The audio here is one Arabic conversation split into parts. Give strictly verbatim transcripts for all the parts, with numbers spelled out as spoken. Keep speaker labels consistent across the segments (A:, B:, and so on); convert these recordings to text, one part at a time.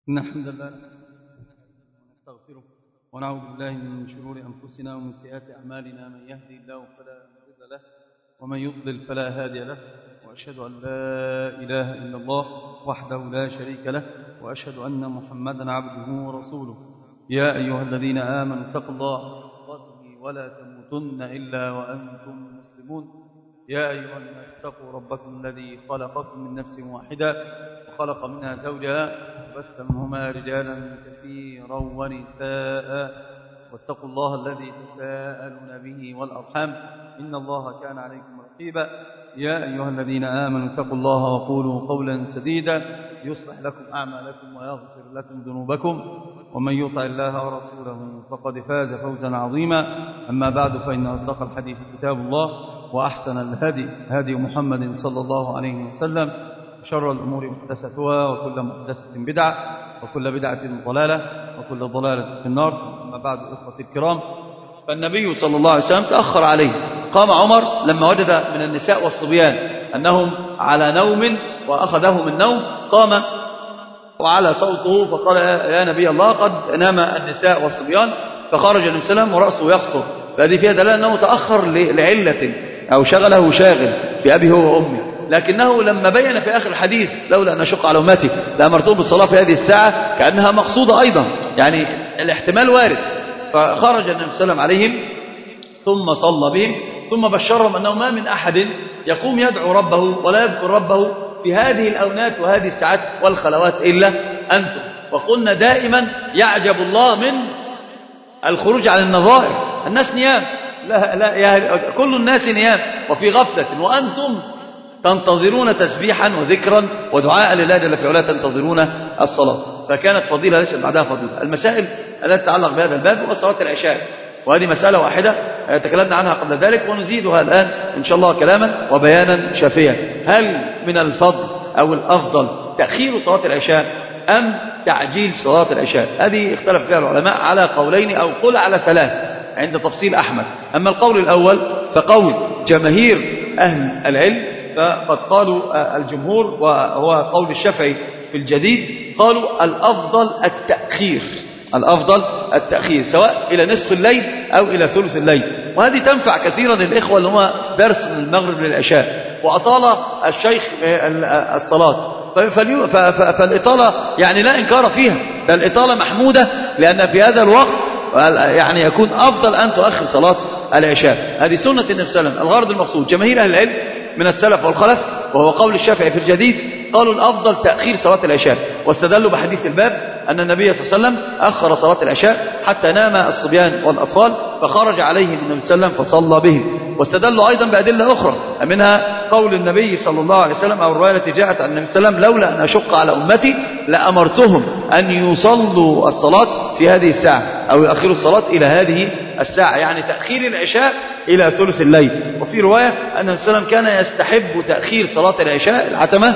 A: إن الحمد لله ونستغفره ونعوذ بالله من شرور أنفسنا ومن سيئات أعمالنا. من يهدي الله فلا مضل له ومن يضلل فلا هادي له، وأشهد أن لا إله إلا الله وحده لا شريك له، وأشهد أن محمدا عبده ورسوله. يا أيها الذين آمنوا اتقوا الله حق تقاته ولا تموتن إلا وأنتم مسلمون. يا أيها الناس اتقوا ربكم الذي خلقكم من نفس واحدة وخلق منها زوجها وبث منهما رجالا كثيرا ونساء، واتقوا الله الذي تساءلون به والأرحام إن الله كان عليكم رقيبا. يا أيها الذين آمنوا اتقوا الله وقولوا قولا سديدا يصلح لكم أعمالكم ويغفر لكم ذنوبكم، ومن يطع الله ورسوله فقد فاز فوزا عظيما. أما بعد، فإن أصدق الحديث كتاب الله، وأحسن الهدي هدي محمد صلى الله عليه وسلم، شر الأمور محدثاتها، وكل محدثة بدعة، وكل بدعة ضلالة، وكل ضلالة في النار. أما بعد، إخوتي الكرام، فالنبي صلى الله عليه وسلم تأخر عليه. قام عمر لما وجد من النساء والصبيان أنهم على نوم وأخذهم النوم، قام وعلى صوته فقال: يا نبي الله، قد نام النساء والصبيان. فخرج النبي صلى الله عليه وسلم ورأسه يخطر. فهذه فيها دلالة أنه تأخر لعلة أو شغله شاغل بأبي هو وأمي. لكنه لما بين في آخر الحديث: لولا أن أشق على أمتي لأمرتهم بالصلاة في هذه الساعة، كأنها مقصودة أيضا، يعني الاحتمال وارد. فخرج النبي صلى الله عليه وسلم عليهم ثم صلى بهم، ثم بشرهم أنه ما من أحد يقوم يدعو ربه ولا يذكر ربه في هذه الأونات وهذه الساعات والخلوات إلا أنتم. وقلنا دائما يعجب الله من الخروج عن النظائر. الناس نيام، لا لا يا كل الناس نيام وفي غفلة، وأنتم تنتظرون تسبيحا وذكرا ودعاء لله جل في علاه، تنتظرون الصلاة. فكانت فضيلة ليست بعدها فضيلة. المسائل التي تتعلق بهذا الباب هو صلاة العشاء، وهذه مسألة واحدة تكلمنا عنها قبل ذلك، ونزيدها الآن إن شاء الله كلاما وبيانا شافيا. هل من الفضل أو الأفضل تأخير صلاة العشاء أم تعجيل صلاة العشاء؟ هذه اختلف فيها العلماء على قولين أو قل على ثلاث عند تفصيل أحمد. أما القول الأول فقول جماهير أهل العلم، فقد قالوا الجمهور وهو قول الشافعي في الجديد، قالوا الأفضل التأخير، الأفضل التأخير سواء إلى نصف الليل أو إلى ثلث الليل. وهذه تنفع كثيرا للإخوة اللي هم درس من المغرب للعشاء وأطال الشيخ الصلاة، فالإطالة يعني لا إنكار فيها، فالإطالة محمودة، لأن في هذا الوقت يعني يكون أفضل أن تؤخر صلاة العشاء. هذه سنة النبي صلى الله عليه وسلم. الغرض المقصود جماهير أهل العلم من السلف والخلف، وهو قول الشافعي في الجديد، قالوا الأفضل تأخير صلاة العشاء، واستدلوا بحديث الباب أن النبي صلى الله عليه وسلم أخر صلاة العشاء حتى نام الصبيان والأطفال، فخرج عليهم النبي صلى الله عليه وسلم فصلى بهم. واستدلوا أيضا بأدلة أخرى، منها قول النبي صلى الله عليه وسلم أو الرواية التي جاءت عن النبي صلى الله عليه وسلم: لولا أن أشق على أمتي لأمرتهم أن يصلوا الصلاة في هذه الساعة أو يؤخروا الصلاة إلى هذه الساعة، يعني تأخير العشاء إلى ثلث الليل. وفي رواية أن النبي صلى الله عليه وسلم كان يستحب تأخير صلاة العشاء العتمة،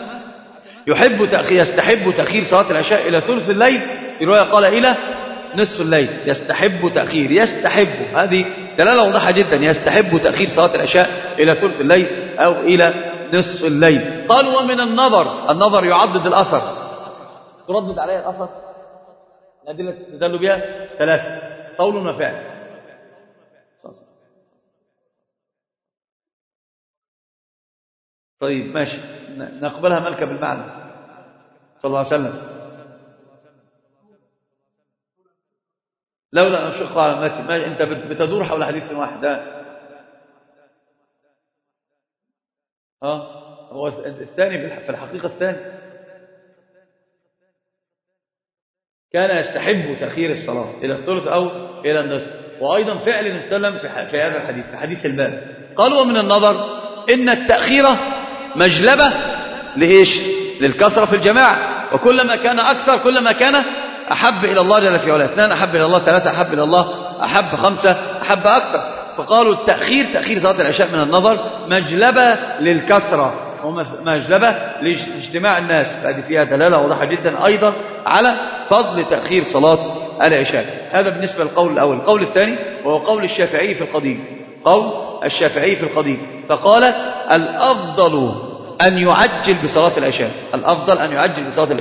A: يحب تأخير يستحب تأخير صلاة العشاء إلى ثلث الليل. في رواية قال إلى نصف الليل، يستحب تأخير، يستحب، هذه دلالة واضحة جدا، يستحب تأخير صلاة العشاء إلى ثلث الليل أو إلى نصف الليل. قالوا ومن النظر، النظر يعضد الأثر. تردد عليه الأثر، الأدلة تدل بها ثلاثة: قول وفعل. طيب ماشي، نقبلها ملكة بالمعنى صلى الله عليه وسلم: لولا أن أشق على أمتي. أنت بتدور حول حديث واحد. ها هو الثاني في الحقيقة، الثاني كان يستحب تأخير الصلاة إلى الثلث أو إلى النصف. وأيضا فعل النبي صلى الله عليه وسلم في هذا الحديث، في حديث الباب. قالوا ومن النظر إن التأخير مجلبة لإيش؟ للكثرة في الجماعة، وكلما كان أكثر كلما كان أحب إلى الله جل في علاه. اثنان أحب إلى الله، ثلاثة أحب إلى الله، أحب خمسة أحب أكثر. فقالوا التأخير تأخير صلاة العشاء من النظر مجلبة للكثرة ومجلبة لاجتماع الناس. هذه فيها دلالة واضحة جدا أيضا على فضل تأخير صلاة العشاء. هذا بالنسبة للقول الأول. القول الثاني وهو قول الشافعي في القديم، قول الشافعي في القديم، فقال الأفضل أن يعجل بصلاة العشاء، الأفضل أن يعجل بصلاة العشاء.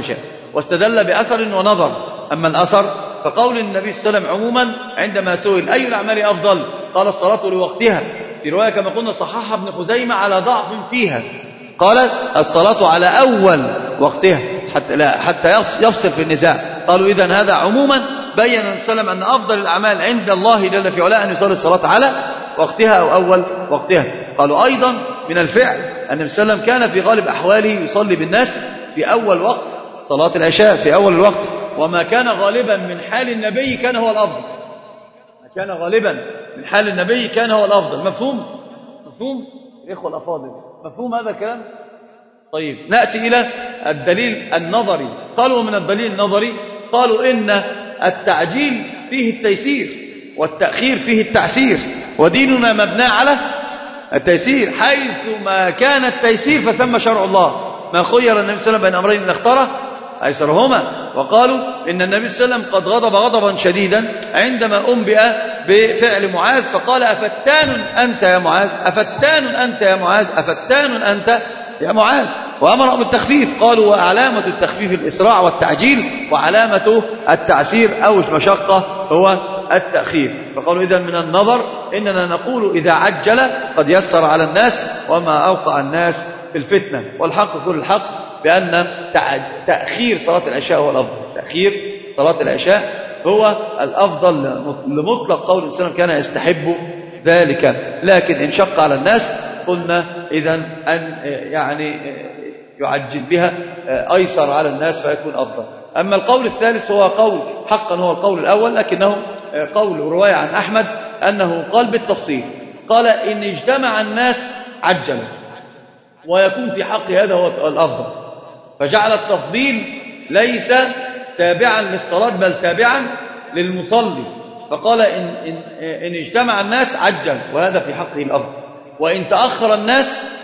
B: واستدل بأثر ونظر. أما الأثر فقول النبي صلى الله عليه وسلم عموما عندما سئل أي الأعمال أفضل قال الصلاة لوقتها، في رواية كما قلنا صححها ابن خزيمة على ضعف فيها، قال الصلاة على أول وقتها حتى, لا حتى يفصل في النزاع. قالوا إذن هذا عموما بين النبي صلى الله عليه وسلم أن أفضل الأعمال عند الله جل في علاه أن يصلي الصلاة على وقتها أو أول وقتها. قالوا أيضا من الفعل أن النبي صلى الله عليه وسلم كان في غالب أحواله يصلي بالناس في أول وقت صلاة العشاء، في أول الوقت، وما كان غالبا من حال النبي كان هو الأفضل، ما كان غالبا من حال النبي كان هو الأفضل. مفهوم؟ مفهوم الإخوة الأفاضل؟ مفهوم هذا الكلام؟ طيب نأتي إلى الدليل النظري. قالوا من الدليل النظري قالوا إن التعجيل فيه التيسير والتأخير فيه التعسير، وديننا مبنى على التيسير، حيث ما كان التيسير فثم شرع الله. ما خير النبي صلى الله عليه وسلم بين أمرين إن اختاره أيسرهما. وقالوا إن النبي صلى الله عليه وسلم قد غضب غضبا شديدا عندما أنبئ بفعل معاذ فقال أفتان أنت يا معاذ، أفتان أنت يا معاذ، أفتان أنت يا معاذ، وأمر بالتخفيف. قالوا وعلامة التخفيف الإسراع والتعجيل، وعلامة التعسير أو المشقة هو التأخير. فقالوا إذا من النظر إننا نقول إذا عجل قد يسر على الناس وما أوقع الناس في الفتنة. والحق كل الحق بأن تأخير صلاة العشاء هو الأفضل، تأخير صلاة العشاء هو الأفضل لمطلق قول الإنسان كان يستحب ذلك. لكن إن شق على الناس قلنا إذن أن يعني يعجل بها أيسر على الناس فيكون أفضل. أما القول الثالث هو قول حقا هو القول الأول، لكنه قول رواية عن أحمد أنه قال بالتفصيل، قال إن اجتمع الناس عجلوا ويكون في حق هذا هو الأفضل، فجعل التفضيل ليس تابعا للصلاة بل تابعا للمصلي. فقال إن, إن, إن اجتمع الناس عجل وهذا في حقه الأفضل، وإن تأخر الناس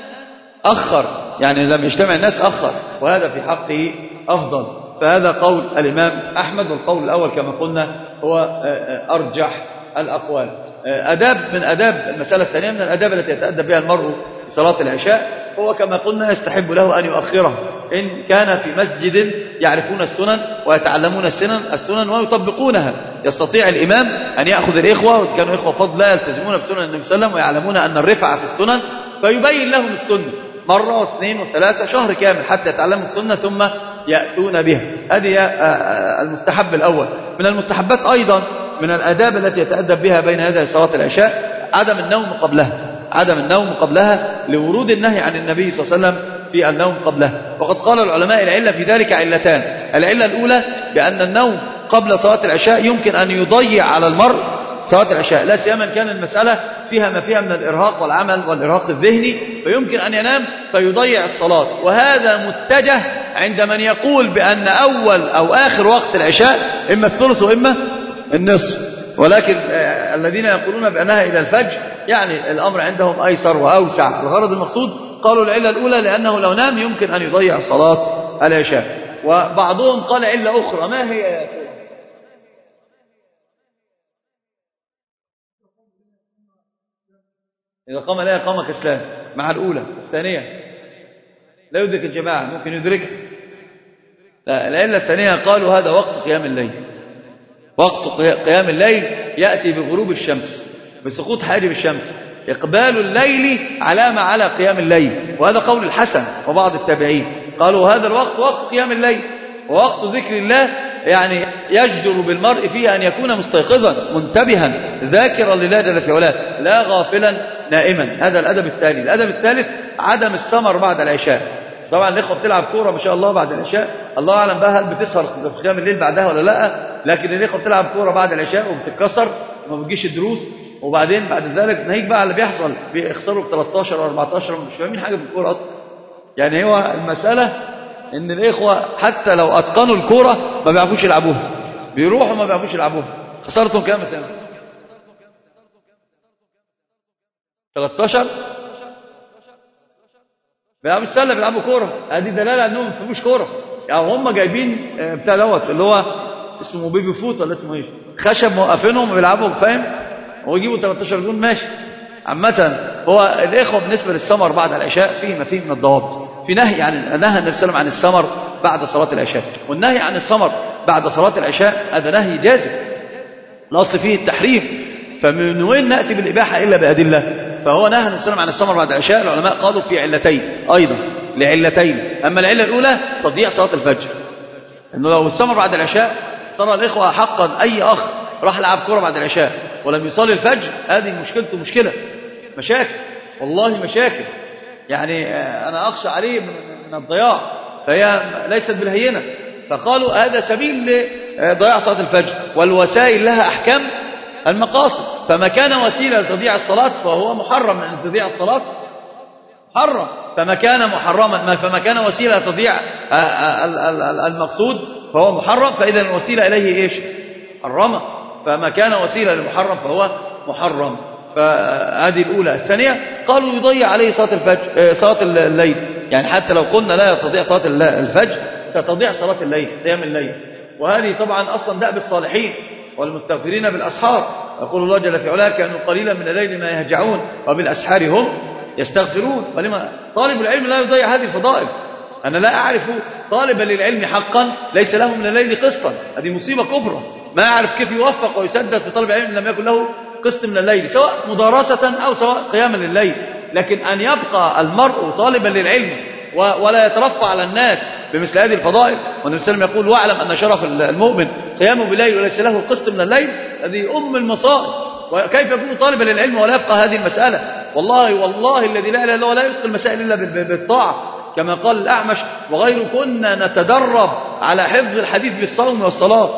B: أخر، يعني لم يجتمع الناس أخر وهذا في حقه أفضل. فهذا قول الإمام أحمد، والقول الأول كما قلنا هو أرجح الأقوال. أداب من أداب المسألة الثانية من الأداب التي يتأدب بها المرء في صلاة العشاء هو كما قلنا يستحب له أن يؤخره إن كان في مسجد يعرفون السنن ويتعلمون السنن السنن ويطبقونها. يستطيع الإمام أن يأخذ الإخوة، وكانوا إخوة فضل لا يلتزمون بسنن النبي صلى الله عليه وسلم ويعلمون أن الرفعة في السنن، فيبين لهم السنة مرة واثنين وثلاثة شهر كامل حتى يتعلموا السنة ثم يأتون بها. هذه المستحب الأول. من المستحبات أيضا من الآداب التي يتأدب بها بين يدي صلاة العشاء عدم النوم قبلها، عدم النوم قبلها لورود النهي عن النبي صلى الله عليه وسلم في النوم قبلها. وقد قال العلماء العلة في ذلك علتان. العلة الأولى بأن النوم قبل صلاة العشاء يمكن أن يضيع على المرء صلاة العشاء، لا سيما كان المسألة فيها ما فيها من الإرهاق والعمل والإرهاق الذهني، فيمكن أن ينام فيضيع الصلاة. وهذا متجه عند من يقول بأن أول أو آخر وقت العشاء إما الثلث وإما النصف، ولكن الذين يقولون بأنها إلى الفجر يعني الأمر عندهم أيسر وأوسع. الغرض المقصود قالوا العلة الأولى لأنه لو نام يمكن أن يضيع صلاة العشاء. وبعضهم قال علة أخرى، ما هي يا أخي؟ إذا قام لا يقام كسلان مع الأولى. الثانية لا يدرك الجماعة، ممكن يدركها. لا، العلة الثانية قالوا هذا وقت قيام الليل. وقت قيام الليل يأتي بغروب الشمس، بسقوط حاجب الشمس، إقبال الليل علامة على قيام الليل، وهذا قول الحسن وبعض التابعين. قالوا هذا الوقت وقت قيام الليل ووقت ذكر الله، يعني يجدر بالمرء فيه أن يكون مستيقظا منتبها ذاكرا لله جل في علاه لا غافلا نائما. هذا الأدب الثاني. الأدب الثالث عدم السمر بعد العشاء. طبعا الإخوة بتلعب كورة ما شاء الله بعد العشاء، الله أعلم بقى هل بتسهر في قيام الليل بعدها ولا لا، لكن الإخوة بتلعب كورة بعد العشاء وبتتكسر وما بتجيش الدروس، وبعدين بعد ذلك ناهيك بقى على اللي بيحصل بيخسروا ب ثلاثة عشر وأربعة مش فاهمين حاجة في الكورة أصلا. يعني هو المسألة إن الإخوة حتى لو أتقنوا الكورة ما بيعرفوش يلعبوها، بيروحوا ما بيعرفوش يلعبوها. خسرتهم كام مثلا؟ ثلاثة عشر بيلعبوا السله بيلعبوا كوره. هذه دلاله انهم ما بيفهموش كوره. يعني هم جايبين بتاع دوت اللي هو اسمه بيبي فوت ولا اسمه ايه، خشب موقفينهم وبيلعبوا فاهم، ويجيبوا ثلاثة عشر جون ماشي. عامه هو الاخوه بالنسبه للسمر بعد العشاء فيه ما فيه من الضوابط. في نهي يعني نهى النبي صلى الله عليه وسلم عن السمر بعد صلاة العشاء. والنهي عن السمر بعد صلاة العشاء هذا نهي جازم، الأصل فيه التحريم، فمن وين نأتي بالإباحة إلا بأدلة؟ فهو نهى النبي عن السمر بعد العشاء. العلماء قالوا في علتين أيضا، لعلتين. أما العلة الأولى تضييع صلاة الفجر، إنه لو السمر بعد العشاء ترى الإخوة حقا أي أخ راح لعب كرة بعد العشاء ولم يصلي الفجر، هذه مشكلته مشكلة، مشاكل والله مشاكل، يعني أنا أخشى عليه من الضياع، فهي ليست بالهينة. فقالوا هذا سبيل لضياع صلاة الفجر، والوسائل لها أحكام المقاصد، فما كان وسيلة لتضييع الصلاة فهو محرم، أن تضيع الصلاة محرم، فما كان محرما فما كان وسيلة لتضييع المقصود فهو محرم، فإذا الوسيلة إليه إيش؟ محرمة، فما كان وسيلة للمحرم فهو محرم. فهذه الأولى. الثانية قالوا يضيع عليه صلاة الفجر، صلاة الليل، يعني حتى لو قلنا لا تضيع صلاة الفجر ستضيع صلاة الليل، قيام الليل، وهذه طبعا أصلا دأب الصالحين والمستغفرين بالأسحار. يقول الله جل في علاه كانوا قليلا من الليل ما يهجعون وبالأسحار هم يستغفرون. ولما طالب العلم لا يضيع هذه الفضائل. أنا لا أعرف طالبا للعلم حقا ليس له من الليل قسطا، هذه مصيبة كبرى، ما أعرف كيف يوفق ويسدد في طالب العلم لم يكن له قسط من الليل، سواء مدارسة أو سواء قياما لليل. لكن أن يبقى المرء طالبا للعلم ولا يترفع على الناس بمثل هذه الفضائل، والنبي صلى الله عليه وسلم يقول واعلم أن شرف المؤمن قيامه بالليل وليس له قسط من الليل، هذه أم المصائب. وكيف يكون طالبا للعلم ولا يفقه هذه المسألة؟ والله والله الذي لا إله إلا هو لا يفقه المسائل إلا بالطاعة، كما قال الأعمش وغير كنا نتدرب على حفظ الحديث بالصوم والصلاة،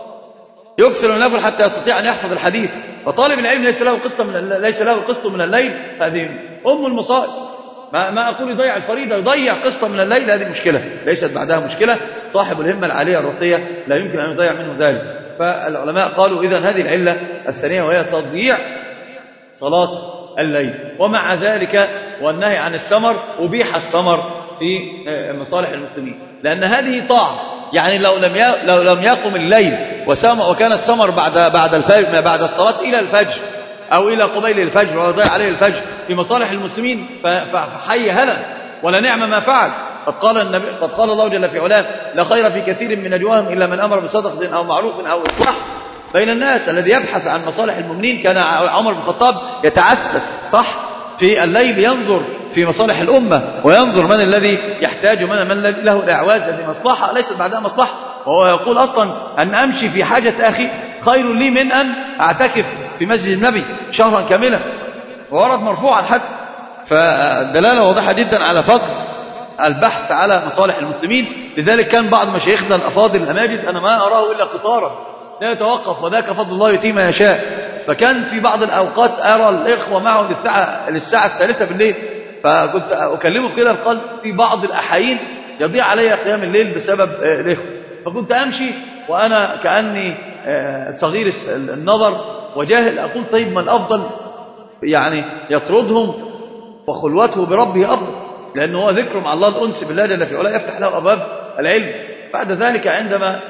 B: يكسر النفل حتى يستطيع أن يحفظ الحديث. فطالب العلم ليس له قسط من ليس له قسط من الليل، هذه أم المصائب. ما ما أقول يضيع الفريضة، يضيع قسطا من الليل، هذه مشكلة ليست بعدها مشكلة. صاحب الهمة العالية الرقية لا يمكن أن يضيع منه ذلك. فالعلماء قالوا إذن هذه العلة الثانية وهي تضييع صلاة الليل. ومع ذلك والنهي عن السمر أبيح السمر في مصالح المسلمين، لأن هذه طاعة، يعني لو لم لو لم يقم الليل وسمر وكان السمر بعد بعد الفجر بعد الصلاة إلى الفجر أو إلى قبيل الفجر ويضيع عليه الفجر في مصالح المسلمين فحي هلا ولا نعم ما فعل. قد قال النبي قد قال الله جل في علاه لا خير في كثير من نجواهم إلا من أمر بصدقة أو معروف أو إصلاح بين الناس. الذي يبحث عن مصالح المؤمنين، كان عمر بن الخطاب يتعسس صح في الليل ينظر في مصالح الأمة وينظر من الذي يحتاج من من الذي له الإعواز لمصلحة ليست بعدها مصلحة، وهو يقول أصلا أن أمشي في حاجة أخي خير لي من أن أعتكف في مسجد النبي شهرا كاملا، وورد مرفوعا حتى. فالدلالة واضحة جدا على فضل البحث على مصالح المسلمين. لذلك كان بعض مشايخنا الأفاضل الأماجد أنا ما أراه إلا قطارا لا يتوقف، وذاك فضل الله يؤتيه ما يشاء. فكان في بعض الأوقات أرى الإخوة معه للساعة, للساعة الثالثة بالليل، فكنت أكلمه كده قال في بعض الأحايين يضيع علي قيام الليل بسبب الإخوة، فكنت أمشي وأنا كأني صغير النظر وجاهل، أقول طيب ما الأفضل يعني يطردهم وخلوته بربه أفضل، لأنه هو ذكر مع الله الأنس بالله جل في علاه يفتح له أبواب العلم. بعد ذلك عندما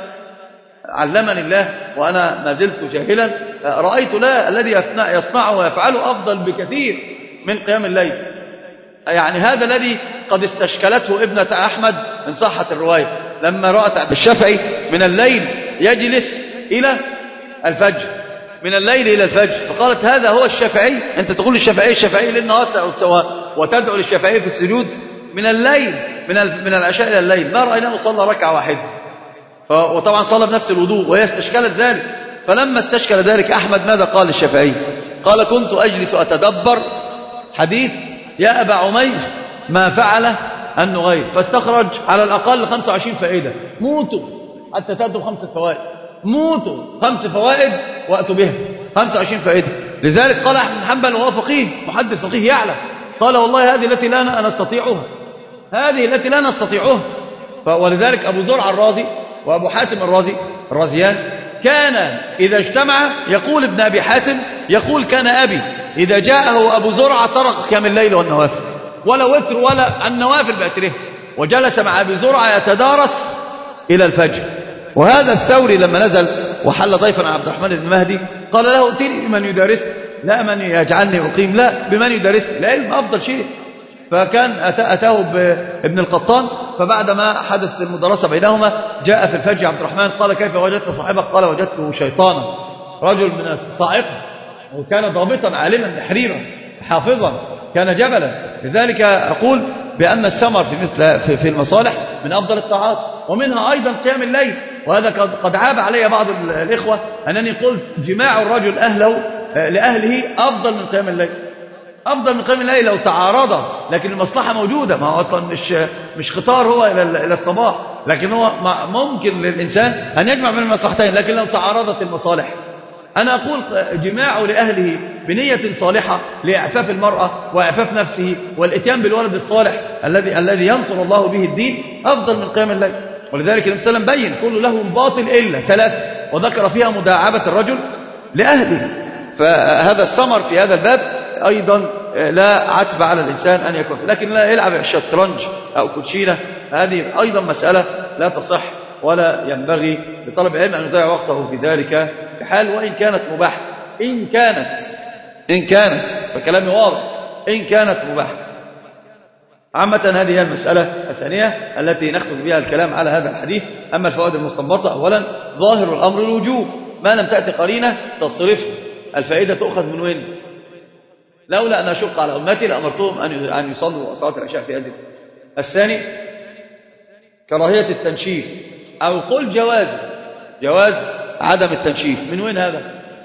B: علمني الله وأنا ما زلت جاهلا رأيت لا الذي يصنعه ويفعله أفضل بكثير من قيام الليل. يعني هذا الذي قد استشكلته ابنة أحمد من صحة الرواية لما رأت الشافعي من الليل يجلس إلى الفجر، من الليل إلى الفجر، فقالت هذا هو الشافعي؟ أنت تقول الشافعي الشافعي للنهار وتدعو للشافعي في السجود من الليل من من العشاء إلى الليل، ما رأيناه صلى ركعة واحدة، وطبعا صلى بنفس الوضوء وهي استشكلت ذلك. فلما استشكل ذلك أحمد ماذا قال للشافعي؟ قال كنت أجلس أتدبر حديث يا أبا عمير ما فعل النغير، فاستخرج على الأقل خمسة وعشرين فائدة، موتوا حتى تأتوا خمسة فوائد، موتوا خمس فوائد وأتوا بها خمسة وعشرين فائدة. لذلك قال أحمد بن حنبل وهو فقيه محدث فقيه يعلم، قال والله هذه التي لا نستطيعها، هذه التي لا نستطيعها. ولذلك أبو زرع الرازي وأبو حاتم الرازي الرازيان كان إذا اجتمع يقول ابن أبي حاتم يقول كان أبي إذا جاءه أبو زرع طرق قيام الليل والنوافل ولا وتر ولا النوافل بأسره، وجلس مع أبي زرع يتدارس إلى الفجر. وهذا الثوري لما نزل وحل ضيفا عن عبد الرحمن بن مهدي قال له ائتني بمن يدارس، لا من يجعلني أقيم، لا بمن يدارس، العلم أفضل شيء. فكان أتاه بابن القطان فبعدما حدثت المدرسة بينهما جاء في الفجر عبد الرحمن قال كيف وجدت صاحبك؟ قال وجدته شيطانا، رجل من الصاعقة، وكان ضابطا عالما محريرا حافظا، كان جبلا. لذلك أقول بأن السمر في مثل في, في المصالح من أفضل الطاعات، ومنها أيضا قيام الليل. وهذا قد عاب علي بعض الإخوة أنني قلت جماع الرجل أهله لأهله أفضل من قيام الليل، أفضل من قيام الليل لو تعارض، لكن المصلحة موجودة. ما هو أصلا مش مش خطار هو إلى إلى الصباح، لكن هو ممكن للإنسان أن يجمع بين المصلحتين. لكن لو تعارضت المصالح، أنا أقول جماعه لأهله بنية صالحة لإعفاف المرأة وإعفاف نفسه والإتيان بالولد الصالح الذي الذي ينصر الله به الدين أفضل من قيام الليل. ولذلك النبي صلى الله عليه وسلم بين كل له باطل إلا ثلاثة، وذكر فيها مداعبة الرجل لأهله. فهذا الثمر في هذا الباب أيضا لا عتب على الإنسان أن يكون، لكن لا يلعب الشطرنج أو كوتشينة، هذه أيضا مسألة لا تصح، ولا ينبغي لطالب العلم أن يضيع وقته في ذلك بحال، وإن كانت مباحة. إن كانت إن كانت فكلامي واضح، إن كانت مباحة. عامة هذه هي المسألة الثانية التي نختم بها الكلام على هذا الحديث. أما الفوائد المستنبطة، أولا ظاهر الأمر الوجوب، ما لم تأتي قرينة تصرفه. الفائدة تؤخذ من وين؟ لولا أن أشق على أمتي لأمرتهم أن يصلوا صلاة العشاء في هذه. الثاني كراهية التنشيف، أو قل جواز جواز عدم التنشيف. من وين هذا؟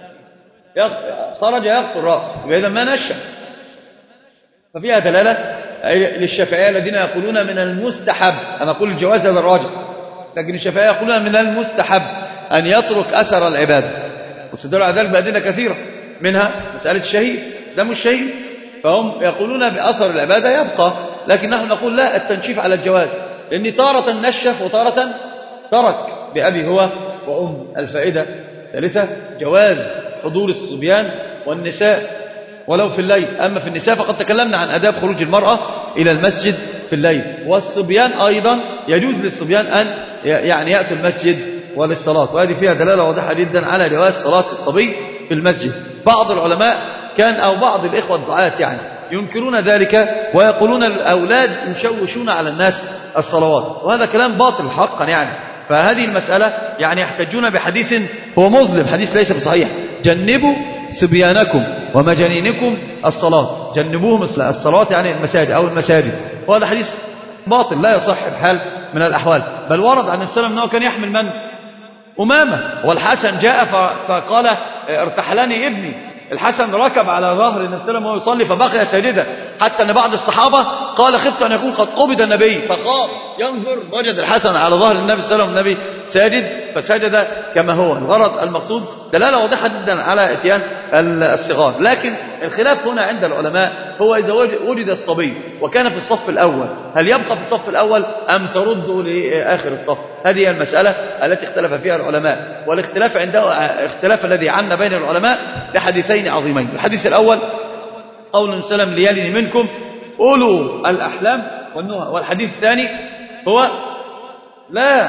B: خرج يقطر رأسه، وإذا ما نشف، ففيها دلالة للشافعية الذين يقولون من المستحب. أنا أقول الجواز هذا الراجح، لكن الشافعية يقولون من المستحب أن يترك أثر العبادة، واستدلوا على ذلك بأدلة كثيرة، منها مسألة الشهيد، دم الشهيد، فهم يقولون بأثر العبادة يبقى، لكن نحن نقول لا، التنشيف على الجواز، لأن تارة نشف وتارة ترك بأبي هو وأم. الفائدة ثالثة جواز حضور الصبيان والنساء ولو في الليل. أما في النساء فقد تكلمنا عن آداب خروج المرأة إلى المسجد في الليل، والصبيان أيضا يجوز للصبيان أن يعني يأتوا المسجد وللصلاة، وهذه فيها دلالة واضحة جدا على جواز صلاة الصبي في المسجد. بعض العلماء كان أو بعض الإخوة الدعاة يعني ينكرون ذلك ويقولون الأولاد يشوشون على الناس الصلوات، وهذا كلام باطل حقا يعني. فهذه المسألة يعني يحتجون بحديث هو مظلم، حديث ليس بصحيح: جنبوا صبيانكم ومجانينكم الصلاة، جنبوهم الصلاة يعني المساجد أو المساجد. وهذا حديث باطل لا يصح بحال من الأحوال. بل ورد عن السلام أنه كان يحمل من؟ أمامة، والحسن جاء فقال ارتحلني ابني. الحسن ركب على ظهر النبي صلى الله عليه وسلم وهو يصلي فبقي ساجدا، حتى أن بعض الصحابة قال خفت أن يكون قد قبض النبي، فخاف ينظر وجد الحسن على ظهر النبي صلى الله عليه وسلم النبي ساجد فسجد كما هو. الغرض المقصود دلالة واضحة جدا على اتيان الصغار. لكن الخلاف هنا عند العلماء هو إذا وجد الصبي وكان في الصف الأول، هل يبقى في الصف الأول أم ترده لآخر الصف؟ هذه المسألة التي اختلف فيها العلماء، والاختلاف عنده اختلاف الذي عنا بين العلماء لحديثين عظيمين. الحديث الأول قول النبي صلى الله عليه وسلم: ليلني منكم أولو الأحلام والنهى. والحديث الثاني هو لا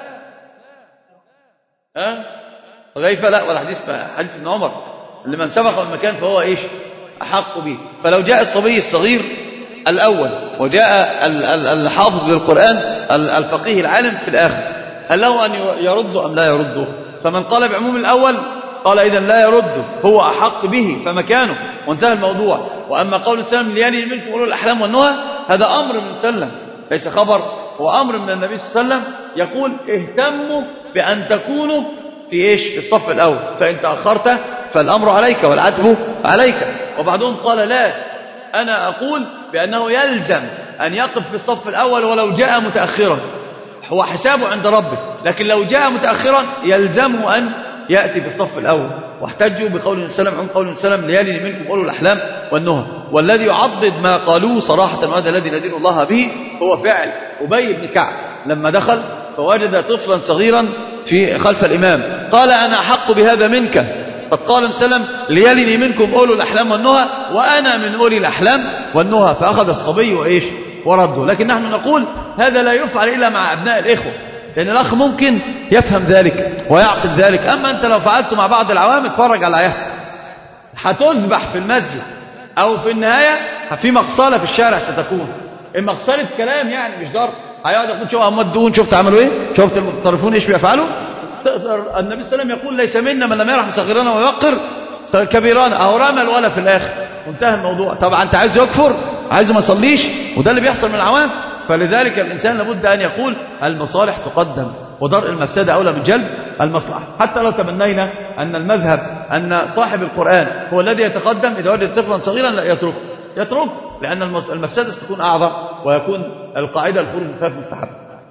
B: أه؟ غيفة لا، ولا حديث حديث ابن عمر: لمن سبق المكان فهو إيش أحق به. فلو جاء الصبي الصغير الأول وجاء الحافظ للقرآن الفقيه العالم في الآخر، هل له أن يرده أم لا يرده؟ فمن قال بعموم الأول قال إذا لا يرده، هو أحق به فمكانه، وانتهى الموضوع. وأما قول السلام: ليالي منكم أولو الأحلام والنهى، هذا أمر من سلم ليس خبر، هو أمر من النبي صلى الله عليه وسلم يقول اهتموا بأن تكونوا في إيش في الصف الأول، فإن تأخرت فالأمر عليك والعتب عليك. وبعضهم قال لا، أنا أقول بأنه يلزم أن يقف في الصف الأول ولو جاء متأخرا، هو حسابه عند ربه، لكن لو جاء متأخرا يلزمه أن يأتي في الصف الأول. واحتجوا بقول النبي صلى الله عليه وسلم عن قول النبي صلى الله عليه وسلم: ليالي منكم أولو الأحلام والنهى. والذي يعضد ما قالوه صراحة وهذا الذي ندين الله به هو فعل أبي بن كعب لما دخل فوجد طفلا صغيرا في خلف الإمام، قال: أنا أحق بهذا منك. قد قال النبي صلى الله عليه وسلم: ليالي منكم أولو الأحلام والنهى، وأنا من أولي الأحلام والنهى. فأخذ الصبي وإيش ورده. لكن نحن نقول هذا لا يفعل إلا مع أبناء الإخوة، لأن الأخ ممكن يفهم ذلك ويعقد ذلك. أما أنت لو فعلت مع بعض العوام اتفرج على يحصل، هتذبح في المسجد أو في النهاية في مقصلة في الشارع ستكون. المقصلة كلام يعني مش ضرب، هيقعد يقول شوف هم الدون، شفت عملوا ايه، شفت المتطرفون ايش بيفعلوا. تقدر النبي صلى الله عليه وسلم يقول ليس منا من لم يرحم صغيرنا ويوقر كبيرانا، اهو رمى الولا في الاخر وانتهى الموضوع. طبعا انت عايزه يكفر، عايزه ما يصليش، وده اللي بيحصل من العوام. فلذلك الانسان لابد ان يقول المصالح تقدم ودرء المفسده اولى من جلب المصلحه. حتى لو تمنينا ان المذهب ان صاحب القران هو الذي يتقدم، اذا وجد طفلا صغيرا لا يتركه يتركه لان المفسده ستكون اعظم ويكون القاعده الخروج من الخلاف مستحب.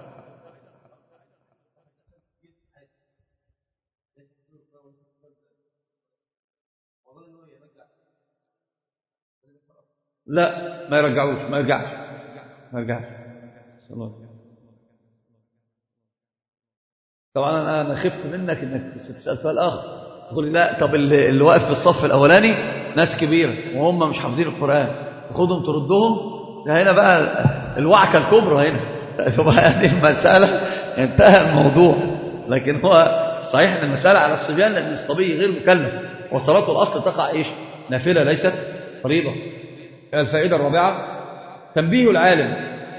B: لا ما يرجعوش، ما يرجعش ما يرجعش. طبعا انا خفت منك انك تسال سؤال اخر، تقول لي لا طب اللي واقف في الصف الاولاني ناس كبيره وهم مش حافظين القران، تاخدهم تردهم. ده هنا بقى الوعكه الكبرى هنا، فبقى هذه المساله انتهى الموضوع. لكن هو صحيح ان المساله على الصبيان لان الصبي غير مكلف، وصلاته الاصل تقع ايش؟ نافله ليست فريضه. الفائده الرابعه تنبيه العالم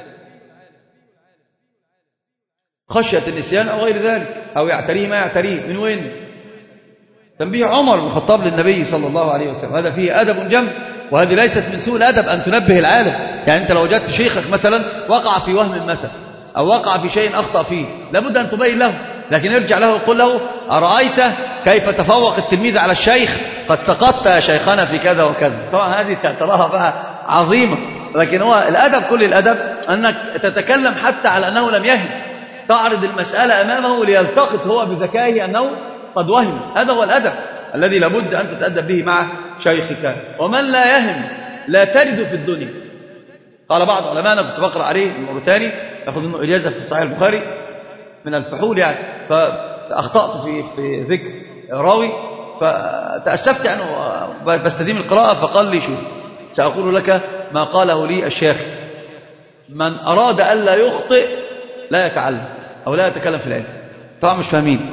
B: خشية النسيان أو غير ذلك، أو يعتريه ما يعتريه. من وين؟ تنبيه عمر بن الخطاب للنبي صلى الله عليه وسلم، هذا فيه أدب جم، وهذه ليست من سوء الأدب أن تنبه العالم. يعني أنت لو وجدت شيخك مثلا وقع في وهم مثلا أو وقع في شيء أخطأ فيه، لابد أن تبين له، لكن ارجع له وقل له أرأيت كيف تفوق التلميذ على الشيخ، قد سقطت يا شيخنا في كذا وكذا. طبعا هذه تراها بقى عظيمة، لكن هو الأدب كل الأدب أنك تتكلم حتى على أنه لم يهم، تعرض المسألة أمامه ليلتقط هو بذكائه أنه قد وهم. هذا هو الأدب الذي لابد أن تتأدب به مع شيخك. ومن لا يهم لا ترد في الدنيا. قال بعض علماء، أنا كنت بقرأ عليه الموريتاني، أخذ منه إجازة في صحيح البخاري من الفحول يعني، فأخطأت في في ذكر راوي، فتأسفت يعني بستديم القراءة، فقال لي شوف سأقول لك ما قاله لي الشيخ: من أراد ألا يخطئ لا يتعلم أو لا يتكلم في العلم. طبعا مش فاهمين،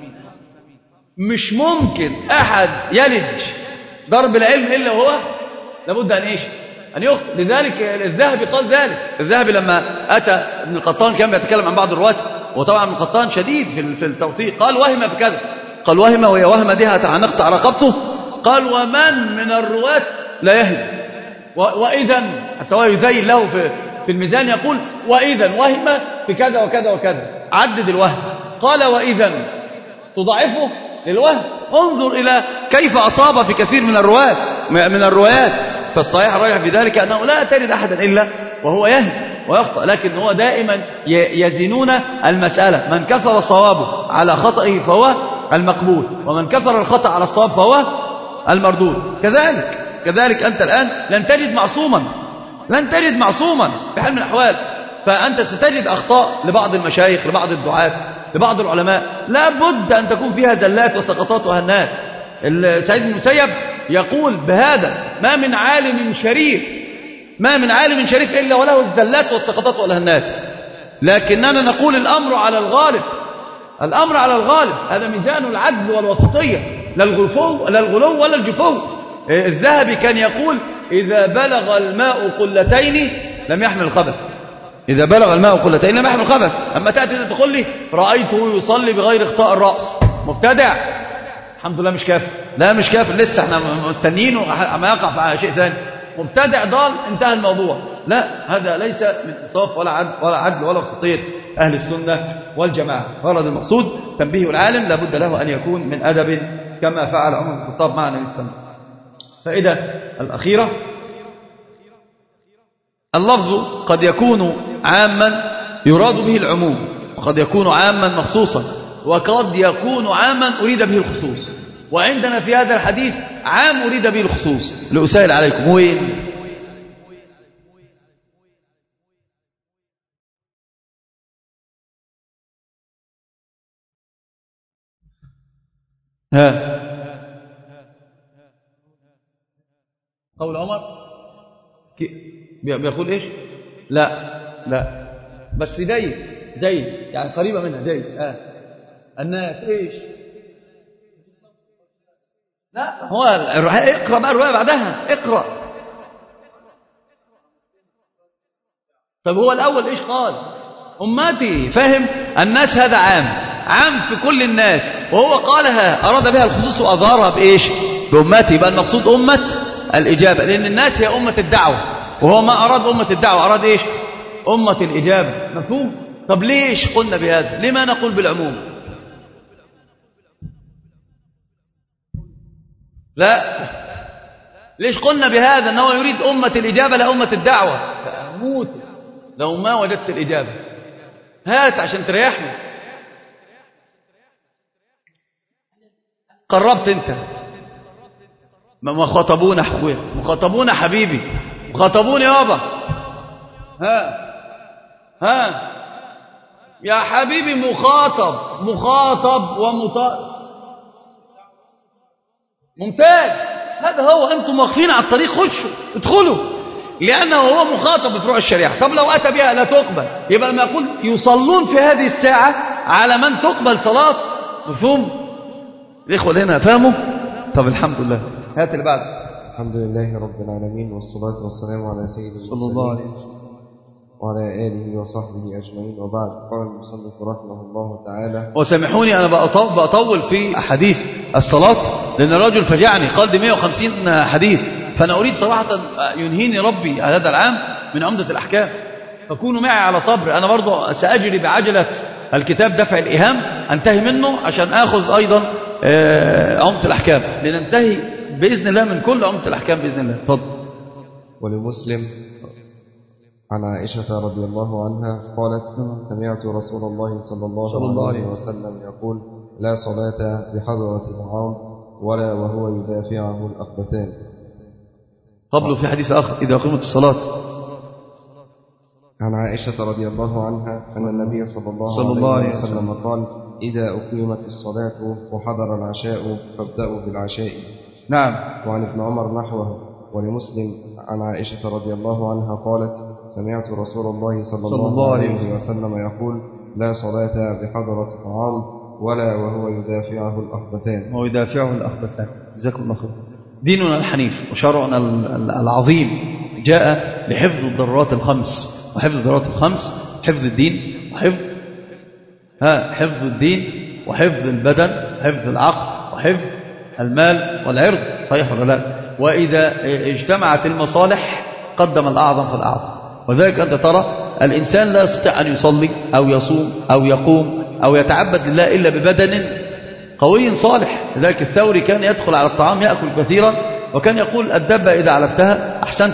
B: مش ممكن أحد يلج ضرب العلم إلا هو لابد أن إيش؟ أن يخطئ. لذلك الذهبي قال ذلك. الذهبي لما أتى ابن القطان كان يتكلم عن بعض الرواة، وطبعا ابن القطان شديد في التوثيق، قال وهم في كذا، قال وهم وهي وهم دي هنقطع رقبته. قال ومن من الرواة لا يهم، وإذا حتى هو يزين له في في الميزان يقول وإذا وهم في كذا وكذا وكذا، عدد الوهم. قال وإذا تضعفه للوهم، انظر إلى كيف أصاب في كثير من الرواة من الروايات. فالصحيح الراجح في ذلك أنه لا ترد أحدا إلا وهو يهم ويخطأ، لكن هو دائما يزنون المسألة، من كثر صوابه على خطئه فهو المقبول، ومن كثر الخطأ على الصواب فهو المردود. كذلك كذلك أنت الآن لن تجد معصوما، لن تجد معصوما في حال من الأحوال. فأنت ستجد أخطاء لبعض المشايخ، لبعض الدعاة، لبعض العلماء، لا بد أن تكون فيها زلات وسقطات وهنات. سعيد بن المسيب يقول بهذا: ما من عالم شريف ما من عالم شريف إلا وله الزلات والسقطات والهنات، لكننا نقول الأمر على الغالب، الأمر على الغالب. هذا ميزان العدل والوسطية، لا الغلو لا الغلو ولا الجفو. الذهبي كان يقول: إذا بلغ الماء قلتين لم يحمل الخبث، إذا بلغ الماء قلتين لم يحمل الخبث. أما تأتي تقول لي رأيته يصلي بغير إخطاء الرأس، مبتدع. الحمد لله مش كافر، لا مش كافر لسه، احنا مستنيينه ما يقع في شيء ثاني. مبتدع ضال، انتهى الموضوع. لا، هذا ليس من انصاف ولا عدل ولا عدل ولا وسطية أهل السنة والجماعة. غرض المقصود تنبيه العالم لابد له أن يكون من أدب كما فعل عمر بن الخطاب مع النبي صلى الله عليه وسلم. فائدة الأخيرة: اللفظ قد يكون عاما يراد به العموم، وقد يكون عاما مخصوصا، وقد يكون عاما أريد به الخصوص. وعندنا في هذا الحديث عام أريد به الخصوص. لأسائل عليكم وين؟ ها قول عمر بيقول ايش؟ لا لا بس جيد جيد يعني قريبة منها جيد. ها الناس ايش؟ لا هو اقرأ بقى الرواية بعدها، اقرأ. طب هو الأول ايش قال؟ أمتي، فاهم؟ الناس هذا عام، عام في كل الناس، وهو قالها أراد بها الخصوص وأظهرها بإيش؟ بأمتي. يبقى المقصود أمة الإجابة، لأن الناس هي أمة الدعوة، وهو ما أراد أمة الدعوة، أراد إيش؟ أمة الإجابة. مفهوم؟ طب ليش قلنا بهذا؟ لما نقول بالعموم؟ لا، ليش قلنا بهذا؟ أنه يريد أمة الإجابة لا أمة الدعوة. سأموت لو ما وجدت الإجابة، هات عشان تريحني. قربت انت، مخاطبون حبيبي، مخاطبون حبيبي، مخاطبون يابا. ها ها يا حبيبي، مخاطب مخاطب ومطالب. ممتاز، هذا هو. انتم واقفين على الطريق، خشوا ادخلوا، لأنه هو مخاطب بفروع الشريعة. طب لو أتى بها لا تقبل، يبقى ما يقول يصلون في هذه الساعة على من تقبل صلاة. مفهوم؟ الإخوة هنا فهموا؟ طب الحمد لله. هات اللي بعد.
C: الحمد لله رب العالمين، والصلاة والسلام على سيد المرسلين صلى الله عليه وسلم وعلى آله وصحبه أجمعين، وبعد. قال المصنف رحمه الله تعالى.
B: وسامحوني أنا بأطول في أحاديث الصلاة، لأن الرجل فجعني قال دي مئة وخمسين حديث، فأنا أريد صراحة ينهيني ربي هذا العام من عمدة الأحكام، فكونوا معي على صبر. أنا برضو سأجري بعجلة الكتاب دفع الإيهام، أنتهي منه عشان أخذ أيضا عمدة الأحكام، لننتهي بإذن الله من كل عمدة الأحكام بإذن الله. تفضل.
C: ولمسلم عن عائشة رضي الله عنها قالت: سمعت رسول الله صلى الله, صلى الله عليه وسلم يقول: لا صلاة بحضرة طعام ولا وهو يدافعه الأخبثان.
B: قبله في حديث آخر إذا قيمت الصلاة.
C: عن عائشة رضي الله عنها أن النبي صلى الله, صلى الله عليه وسلم, وسلم قال: إذا أقيمت الصلاة وحضر العشاء فابدأوا بالعشاء.
B: نعم.
C: وعن ابن عمر نحوه. ولمسلم عن عائشة رضي الله عنها قالت: سمعت رسول الله صلى, صلى الله عليه وسلم يقول: لا صلاة بحضرة طعام ولا وهو يدافعه الأخبثان.
B: وهو يدافعه الأخبثان. جزاكم الله خير. ديننا الحنيف وشرعنا العظيم جاء لحفظ الضرورات الخمس، وحفظ الضرورات الخمس حفظ الدين وحفظ ها حفظ الدين وحفظ البدن وحفظ العقل وحفظ المال والعرض. صحيح ولا لا؟ وإذا اجتمعت المصالح قدم الأعظم فالأعظم. وذلك أنت ترى الإنسان لا يستطيع أن يصلي أو يصوم أو يقوم أو يتعبد لله إلا ببدن قوي صالح. لذلك الثوري كان يدخل على الطعام يأكل كثيرا، وكان يقول: الدبة إذا علفتها أحسنت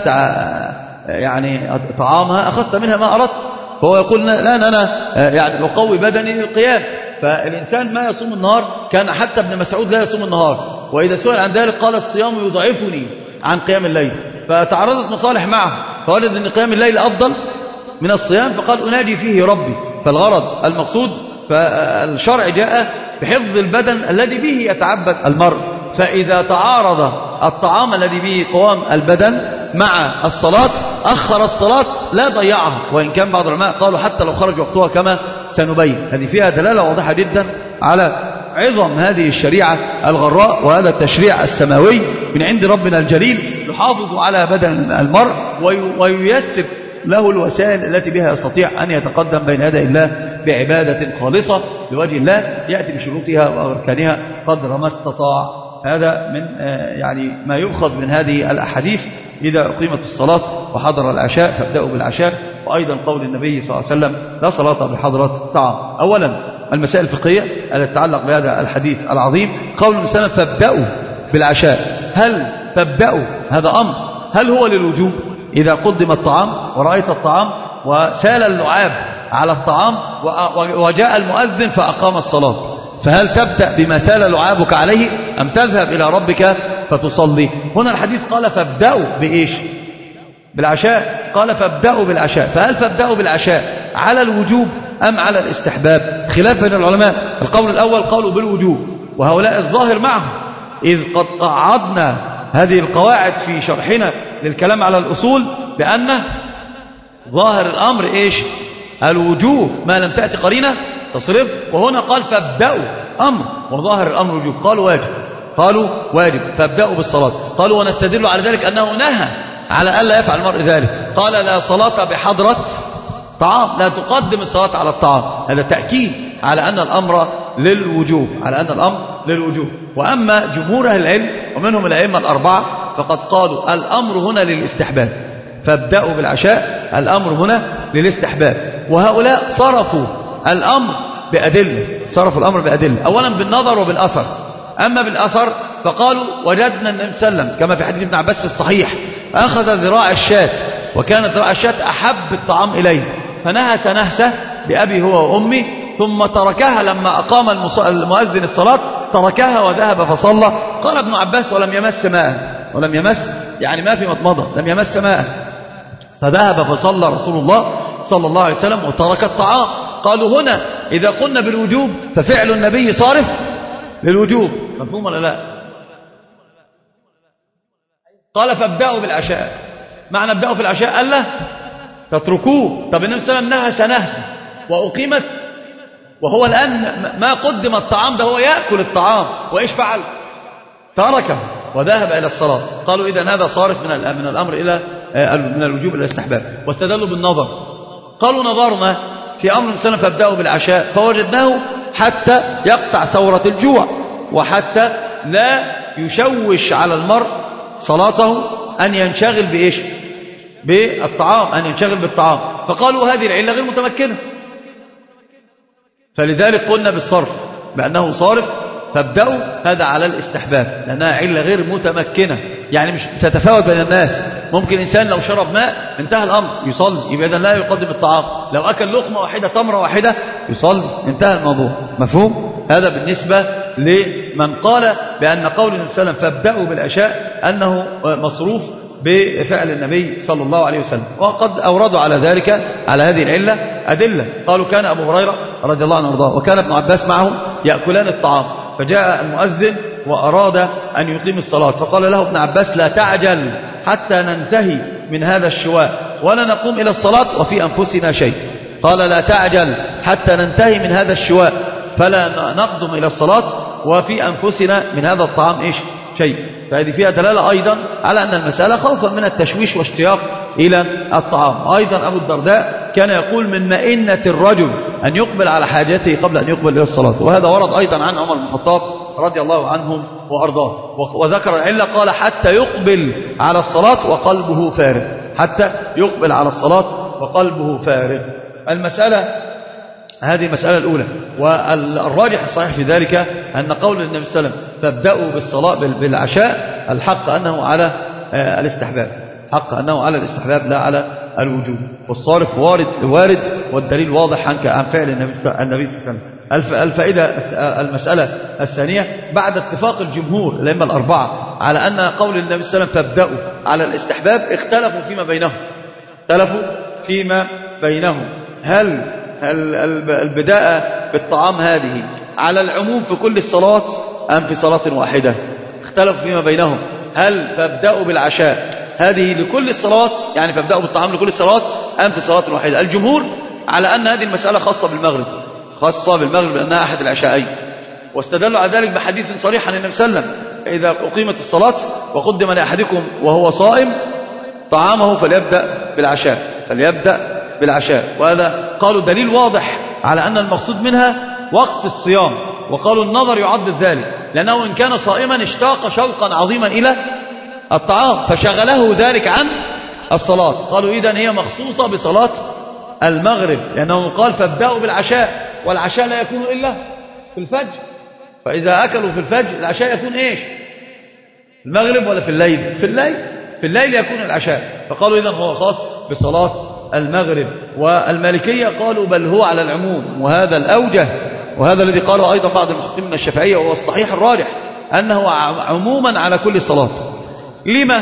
B: يعني طعامها أخذت منها ما أردت. فهو يقول: لا أنا يعني أقوي بدني للقيام. فالإنسان ما يصوم النهار، كان حتى ابن مسعود لا يصوم النهار، وإذا سئل عن ذلك قال: الصيام يضعفني عن قيام الليل. فتعرضت مصالح معه، فوجد أن قيام الليل أفضل من الصيام، فقال: أناجي فيه ربي. فالغرض المقصود، فالشرع جاء بحفظ البدن الذي به يتعبد المرء. فإذا تعارض الطعام الذي به قوام البدن مع الصلاة أخر الصلاة لا ضيعها، وإن كان بعض العلماء قالوا حتى لو خرج وقتها كما سنبين. هذه فيها دلالة واضحة جدا على عظم هذه الشريعة الغراء وهذا التشريع السماوي من عند ربنا الجليل، يحافظ على بدن المرء وييسر له الوسائل التي بها يستطيع أن يتقدم بين يدي الله بعبادة خالصة لوجه الله، يأتي بشروطها وأركانها قدر ما استطاع. هذا من يعني ما يؤخذ من هذه الأحاديث: إذا أقيمت الصلاة وحضر العشاء فابدأوا بالعشاء. وأيضا قول النبي صلى الله عليه وسلم: لا صلاة بحضرة طعام. أولا المسائل الفقهية التي تتعلق بهذا الحديث العظيم. قول النبي فابدأوا بالعشاء، هل فابدأوا هذا أمر؟ هل هو للوجوب؟ إذا قدم الطعام ورأيت الطعام وسال اللعاب على الطعام وجاء المؤذن فأقام الصلاة، فهل تبدأ بما سال لعابك عليه أم تذهب إلى ربك فتصلي؟ هنا الحديث قال فابدأوا بإيش؟ بالعشاء. قال فابدأوا بالعشاء، فهل فابدأوا بالعشاء على الوجوب أم على الاستحباب؟ خلاف بين العلماء. القول الأول قالوا بالوجوب، وهؤلاء الظاهر معهم، إذ قد قعدنا هذه القواعد في شرحنا للكلام على الأصول بأنه ظاهر الأمر إيش؟ الوجوب ما لم تأتي قرينة تصرف. وهنا قال فابدأوا أمر وظاهر الأمر وجوب. قالوا واجب، قالوا واجب فابدأوا بالصلاة. قالوا ونستدل على ذلك أنه نهى على ألا يفعل المرء ذلك. قال لا صلاة بحضرة طعام، لا تقدم الصلاة على الطعام. هذا تأكيد على أن الأمر للوجوب، على أن الأمر للوجوب. وأما جمهور أهل العلم ومنهم الأئمة الأربعة فقد قالوا الأمر هنا للاستحباب، فابدأوا بالعشاء، الأمر هنا للاستحباب. وهؤلاء صرفوا الأمر بأدلة، صرفوا الأمر بأدلة، أولا بالنظر وبالأثر. أما بالأثر فقالوا وجدنا النبي صلى الله عليه وسلم كما في حديث ابن عباس في الصحيح أخذ ذراع الشاة، وكانت ذراع الشاة أحب الطعام إليه، فنهس نهسة بأبي هو وأمي، ثم تركها لما أقام المؤذن الصلاة، تركها وذهب فصلى. قال ابن عباس ولم يمس ماء، ولم يمس يعني ما في مضمضة، لم يمس ماء، فذهب فصلى رسول الله صلى الله عليه وسلم وترك الطعام. قالوا هنا إذا قلنا بالوجوب ففعل النبي صارف للوجوب، مفهوم ولا لا؟ قال فابدأوا بالعشاء، معنى ابدأوا في العشاء قال له تتركوه. طب النبي صلى الله عليه وسلم نهس نهسا وأقيمت، وهو الآن ما قدم الطعام ده، هو يأكل الطعام، وإيش فعل؟ تركه وذهب إلى الصلاة. قالوا إذن هذا صارف من من الأمر إلى من الوجوب إلى الاستحباب. واستدلوا بالنظر، قالوا نظرنا في أمر السنة فابدأوا بالعشاء فوجدناه حتى يقطع ثورة الجوع، وحتى لا يشوش على المرء صلاته أن ينشغل بإيش؟ بالطعام، أن ينشغل بالطعام. فقالوا هذه العلة غير متمكنة، فلذلك قلنا بالصرف بأنه صارف، فابدأوا هذا على الاستحباب لأنها علة غير متمكنة، يعني مش تتفاوت بين الناس. ممكن إنسان لو شرب ماء انتهى الأمر يصلي، يبقى إذن لا يقدم الطعام. لو أكل لقمة واحدة تمرة واحدة يصلي، انتهى الموضوع. مفهوم؟ هذا بالنسبة لمن قال بأن قول النبي صلى الله عليه وسلم فابدأوا بالعشاء أنه مصروف بفعل النبي صلى الله عليه وسلم. وقد أوردوا على ذلك على هذه العلة أدلة. قالوا كان أبو هريرة رضي الله عنه وارضاه وكان ابن عباس معهم يأكلان الطعام، فجاء المؤذن وأراد أن يقيم الصلاة، فقال له ابن عباس لا تعجل حتى ننتهي من هذا الشواء ولا نقوم إلى الصلاة وفي أنفسنا شيء. قال لا تعجل حتى ننتهي من هذا الشواء فلا نقدم إلى الصلاة وفي أنفسنا من هذا الطعام إيش شيء. فهذه فيها دلالة أيضا على أن المسألة خوفا من التشويش واشتياق إلى الطعام. أيضا أبو الدرداء كان يقول من مئنة الرجل أن يقبل على حاجته قبل أن يقبل إلى الصلاة، وهذا ورد أيضا عن عمر بن الخطاب رضي الله عنهم وأرضاه. وذكر العلة قال حتى يقبل على الصلاة وقلبه فارغ، حتى يقبل على الصلاة وقلبه فارغ. المسألة هذه المسألة الأولى. والراجح الصحيح في ذلك أن قول النبي صلى الله عليه وسلم فابدأوا بالصلاة بالعشاء الحق أنه على الاستحباب، حق أنه على الاستحباب لا على الوجوب. والصارف وارد وارد والدليل واضح عن فعل النبي صلى الله عليه وسلم. الفائدة المسألة الثانية بعد اتفاق الجمهور الأئمة الأربعة على أن قول النبي صلى الله عليه وسلم فابدأوا على الاستحباب اختلفوا فيما بينهم، اختلفوا فيما بينهم هل البداءة بالطعام هذه على العموم في كل الصلاة أم في صلاة واحدة؟ اختلفوا فيما بينهم. هل فابدأوا بالعشاء هذه لكل الصلوات، يعني فابدأوا بالطعام لكل الصلوات، أم في صلاة واحدة؟ الجمهور على أن هذه المسألة خاصة بالمغرب، خاصة بالمغرب لأنها أحد العشاءين. واستدلوا على ذلك بحديث صريح عن النبي صلى الله عليه وسلم إذا أقيمت الصلاة وقدم لأحدكم وهو صائم طعامه فليبدأ بالعشاء، فليبدأ بالعشاء. وهذا قالوا دليل واضح على أن المقصود منها وقت الصيام، وقالوا النظر يعضد ذلك لأنه إن كان صائما اشتاق شوقا عظيما إلى الطعام فشغله ذلك عن الصلاة. قالوا إذن هي مخصوصة بصلاة المغرب لأنه قال فابدأوا بالعشاء، والعشاء لا يكون إلا في الفجر، فإذا أكلوا في الفجر العشاء يكون إيش؟ المغرب ولا في الليل؟ في الليل، في الليل يكون العشاء. فقالوا إذن هو خاص بصلاة المغرب. والمالكية قالوا بل هو على العموم، وهذا الأوجه، وهذا الذي قاله أيضا بعض المحققين من الشافعية وهو الصحيح الراجح أنه عموما على كل صلاة. لما؟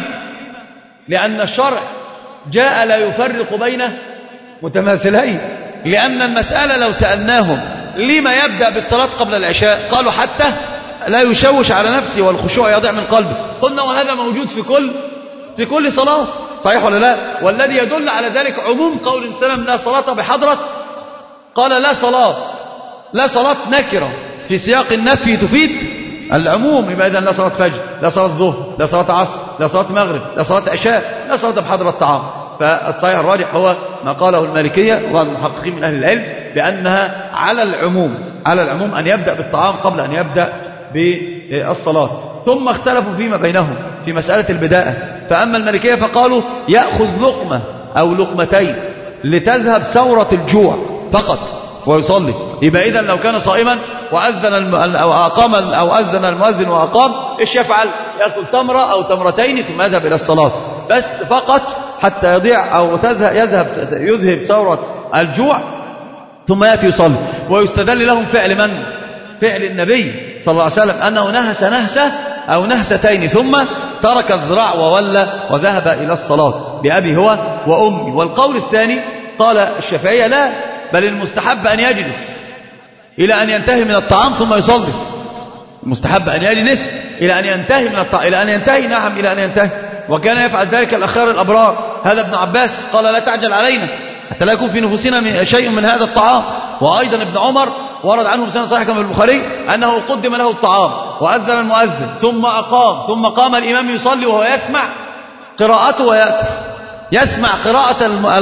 B: لأن الشرع جاء لا يفرق بين متماثلين. لأن المسألة لو سألناهم لما يبدأ بالصلاة قبل العشاء قالوا حتى لا يشوش على نفسه والخشوع يضيع من قلبه. قلنا وهذا موجود في كل في كل صلاة، صحيح ولا لا؟ والذي يدل على ذلك عموم قول النبي صلى الله عليه وسلم لا صلاة بحضرة، قال لا صلاة، لا صلاة نكرة في سياق النفي تفيد العموم. يبقى إذن لا صلاة فجر، لا صلاة ظهر، لا صلاة عصر، لا صلاة مغرب، لا صلاة عشاء، لا صلاة بحضرة الطعام. فالصحيح الراجح هو ما قاله المالكية وبعض المحققين من أهل العلم بأنها على العموم على العموم أن يبدأ بالطعام قبل أن يبدأ بالصلاة. ثم اختلفوا فيما بينهم في مسألة البداءة، فأما المالكية فقالوا يأخذ لقمة أو لقمتين لتذهب ثورة الجوع فقط ويصلي. يبقى إذن لو كان صائما وأذن الم... أو أقام أو أذن المؤذن وأقام، إيش يفعل؟ يأكل تمرة أو تمرتين ثم يذهب إلى الصلاة بس فقط حتى يضيع أو تذهب يذهب يذهب ثورة الجوع ثم يأتي يصلي. ويستدل لهم فعل من؟ فعل النبي صلى الله عليه وسلم أنه نهس نهسة أو نهستين ثم ترك الزراع وولى وذهب إلى الصلاة بأبي هو وأمي. والقول الثاني قال الشافعية لا، بل المستحب أن يجلس إلى أن ينتهي من الطعام ثم يصلي. المستحب أن يجلس إلى أن ينتهي من الطعام إلى أن ينتهي نعم إلى أن ينتهي. وكان يفعل ذلك الأخيار الأبرار. هذا ابن عباس قال لا تعجل علينا حتى لا يكون في نفوسنا من شيء من هذا الطعام. وأيضا ابن عمر ورد عنه بسنة صحيح كما في البخاري أنه قدم له الطعام وأذن المؤذن ثم أقام ثم قام الإمام يصلي وهو يسمع قراءته ويأكل، يسمع قراءة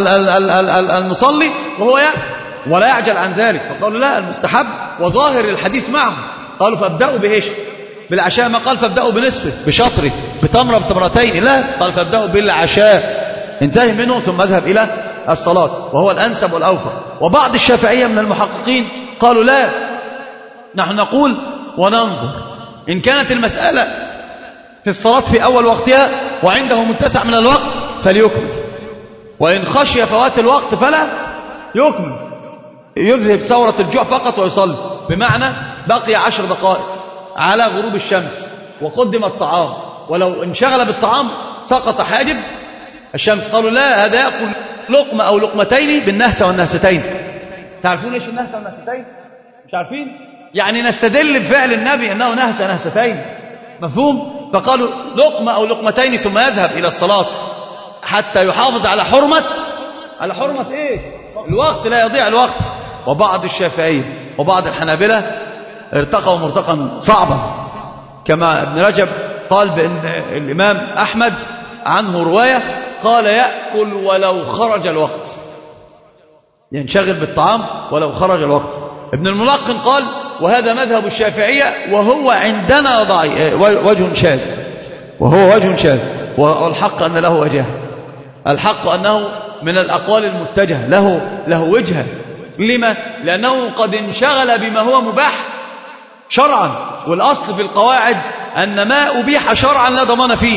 B: المصلي وهو يأكل ولا يعجل عن ذلك. فقالوا لا المستحب وظاهر الحديث معه. قالوا فابدأوا بإيش؟ بالعشاء. ما قال فابدأوا بنصفه بشطره بتمرة بتمرتين، لا قال فابدأوا بالعشاء انتهي منه ثم اذهب إلى الصلاة وهو الأنسب والأوفر. وبعض الشافعية من المحققين قالوا لا، نحن نقول وننظر إن كانت المسألة في الصلاة في أول وقتها وعنده متسع من الوقت فليكمل، وإن خشي فوات الوقت فلا يكمل، يذهب ثورة الجوع فقط ويصلي. بمعنى بقي عشر دقائق على غروب الشمس وقدم الطعام، ولو انشغل بالطعام سقط حاجب الشمس. قالوا لا، هذا يأكل لقمة أو لقمتين بالنهسة والنهستين. تعرفون ايش النهسة والنهستين؟ مش عارفين؟ يعني نستدل بفعل النبي أنه نهس نهستين، مفهوم؟ فقالوا لقمة أو لقمتين ثم يذهب إلى الصلاة حتى يحافظ على حرمة على حرمة إيه؟ الوقت، لا يضيع الوقت. وبعض الشافعية وبعض الحنابلة ارتقوا مرتقا صعبا، كما ابن رجب قال بأن الإمام أحمد عنه رواية قال يأكل ولو خرج الوقت، ينشغل بالطعام ولو خرج الوقت. ابن الملقن قال وهذا مذهب الشافعية وهو عندنا ضعيف وجه شاذ، وهو وجه شاذ، والحق أن له وجه، الحق أنه من الأقوال المتجهة، له له وجهة. لما؟ لأنه قد انشغل بما هو مباح شرعا، والأصل في القواعد أن ما أبيح شرعا لا ضمان فيه.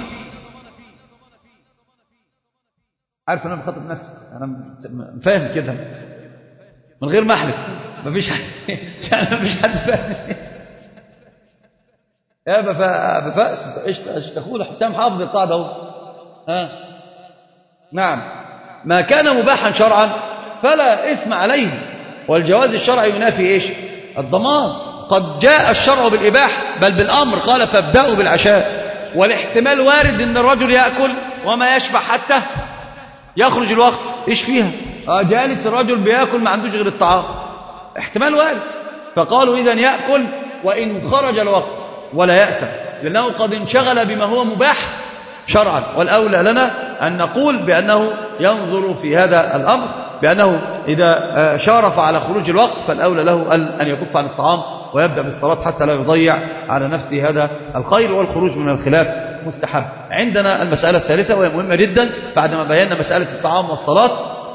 B: عارف أنا بخاطب نفسي، أنا فاهم كده من غير ما أحلف، مفيش حد يعني مفيش حد فاهم يا بفأس. ايش تقول حسام حافظ القاعدة اهو؟ ها نعم، ما كان مباحا شرعا فلا إثم عليه، والجواز الشرعي ينافي ايش؟ الضمان. قد جاء الشرع بالإباح بل بالأمر، قال فابدأوا بالعشاء، والاحتمال وارد ان الرجل يأكل وما يشبع حتى يخرج الوقت. ايش فيها؟ اه جالس الرجل بيأكل ما عندوش غير الطعام، احتمال وارد. فقالوا إذن يأكل وإن خرج الوقت ولا يأسم، لأنه قد انشغل بما هو مباح شرعا. والأولى لنا أن نقول بأنه ينظر في هذا الأمر بأنه إذا شارف على خروج الوقت فالأولى له أن يكف عن الطعام ويبدأ بالصلاة حتى لا يضيع على نفسه هذا الخير. والخروج من الخلاف مستحب. عندنا المسألة الثالثة وهي مهمة جدا بعدما بينا مسألة الطعام والصلاة،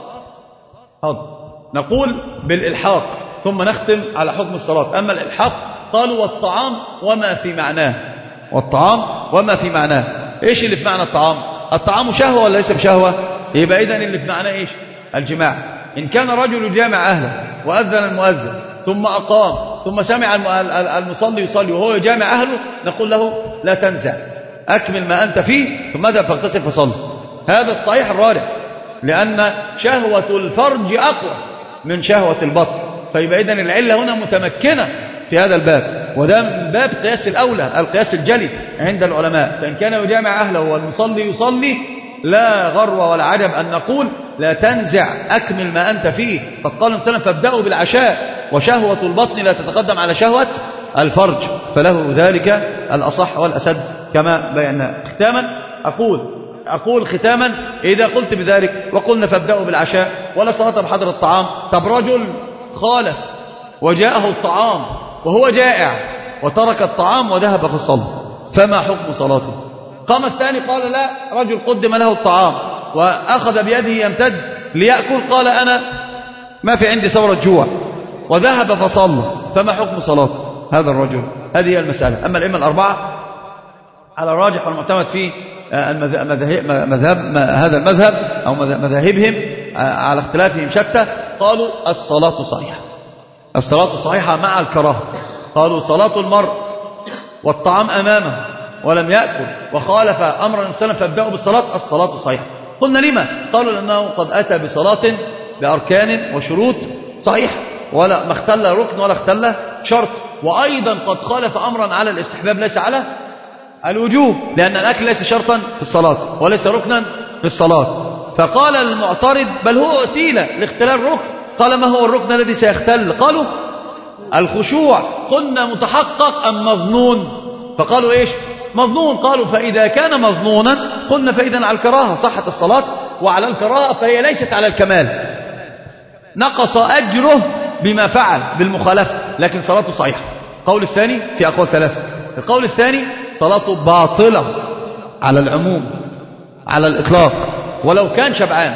B: نقول بالإلحاق ثم نختم على حكم الصلاة. أما الإلحاق قالوا والطعام وما في معناه، والطعام وما في معناه. إيش اللي في معنى الطعام؟ الطعام شهوة ولا ليس بشهوة؟ يبقى إذن اللي في معناه إيش؟ الجماع. إن كان رجل يجامع أهله وأذن المؤذن ثم أقام ثم سمع المصلي يصلي وهو يجامع أهله، نقول له لا تنزع، أكمل ما أنت فيه ثم اذهب فاغتسل فصل. هذا الصحيح الراجح، لأن شهوة الفرج أقوى من شهوة البطن، فيبقى إذن العلة هنا متمكنة في هذا الباب، وده من باب قياس الأولى، القياس الجلي عند العلماء. فإن كان يجامع أهله والمصلي يصلي لا غرو ولا عجب أن نقول لا تنزع، أكمل ما أنت فيه. قد قال النبي فابدأوا بالعشاء، وشهوة البطن لا تتقدم على شهوة الفرج، فله ذلك الأصح والأسد كما بينا. ختاما أقول أقول ختاما إذا قلت بذلك وقلنا فابدأوا بالعشاء ولا صلاة بحضر الطعام. طب رجل خالف وجاءه الطعام وهو جائع وترك الطعام وذهب فصلى، فما حكم صلاته؟ قام الثاني قال لا، رجل قدم له الطعام وأخذ بيده يمتد ليأكل، قال أنا ما في عندي ثورة جوع، وذهب فصلى، فما حكم صلاته هذا الرجل؟ هذه هي المسألة. أما الأئمة الأربعة على الراجح والمعتمد في مذهب هذا المذهب أو مذاهبهم على اختلافهم شتى، قالوا الصلاة صحيحة، الصلاة صحيحة مع الكراهة. قالوا صلاة المرء والطعام أمامه ولم يأكل وخالف أمر النبي صلى الله عليه وسلم فابدأوا بالصلاة، الصلاة صحيحة. قلنا لما؟ قالوا لأنه قد أتى بصلاة بأركان وشروط صحيحة، ولا ما اختل ركن ولا اختل شرط، وأيضا قد خالف أمرا على الاستحباب ليس على الوجوب، لأن الأكل ليس شرطا في الصلاة وليس ركنا في الصلاة. فقال المعترض بل هو وسيلة لاختلال ركن. قال ما هو الركن الذي سيختل؟ قالوا الخشوع. قلنا متحقق أم مظنون؟ فقالوا إيش؟ مظنون. قالوا فإذا كان مظنونا قلنا فإذا على الكراهة صحت الصلاة، وعلى الكراهة فهي ليست على الكمال، نقص أجره بما فعل بالمخالفة، لكن صلاته صحيحة. القول الثاني في أقوال ثلاثة. القول الثاني صلاته باطلة على العموم على الإطلاق، ولو كان شبعان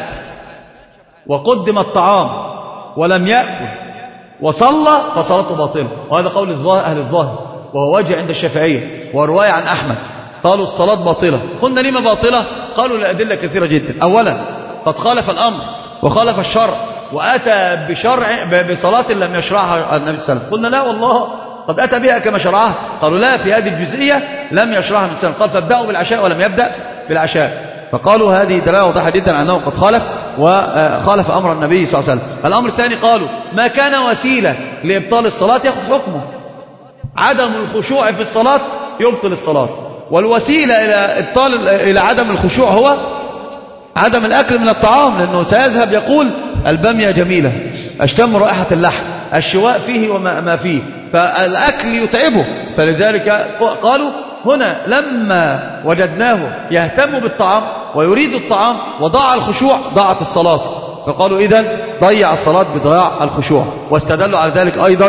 B: وقدم الطعام ولم يأكل وصلى فصلاته باطلة، وهذا قول أهل الظاهر وهو وجه عند الشافعية ورواية عن أحمد. قالوا الصلاة باطلة. قلنا لما باطلة؟ قالوا لأدلة كثيرة جدا. أولا قد خالف الأمر وخالف الشرع وأتى بشرع بصلاة لم يشرعها النبي صلى الله عليه وسلم. قلنا لا والله قد أتى بها كما شرعها. قالوا لا، في هذه الجزئية لم يشرعها النبي صلى الله عليه وسلم، قال فابدأوا بالعشاء ولم يبدأ بالعشاء. فقالوا هذه دلالة واضحة جدا على أنه قد خالف وخالف أمر النبي صلى الله عليه وسلم. الأمر الثاني قالوا ما كان وسيلة لإبطال الصلاة يأخذ حكمه. عدم الخشوع في الصلاة يبطل الصلاة، والوسيلة إلى إبطال إلى عدم الخشوع هو عدم الأكل من الطعام، لأنه سيذهب يقول البامية جميلة، أشتم رائحة اللحم، الشواء فيه وما ما فيه، فالأكل يتعبه. فلذلك قالوا هنا لما وجدناه يهتم بالطعام ويريد الطعام وضاع الخشوع ضاعت الصلاة، فقالوا إذن ضيع الصلاة بضياع الخشوع. واستدلوا على ذلك أيضا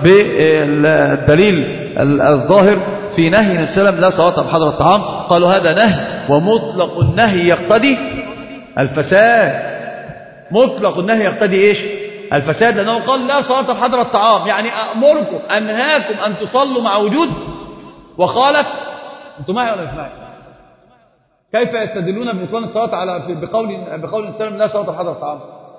B: بالدليل الظاهر في نهي النبي صلى الله عليه وسلم لا صلاة بحضر الطعام. قالوا هذا نهي، ومطلق النهي يقتضي الفساد. مطلق النهي يقتضي إيش؟ الفساد، لأنه قال لا صلاة بحضر الطعام، يعني أمركم أنهاكم أن تصلوا مع وجود، وخالف. أنتم معي ولا مش معي؟ كيف يستدلون ببطلان الصلاة على بقول بقول النبي صلى الله عليه وسلم لا صلاة بحضر الطعام؟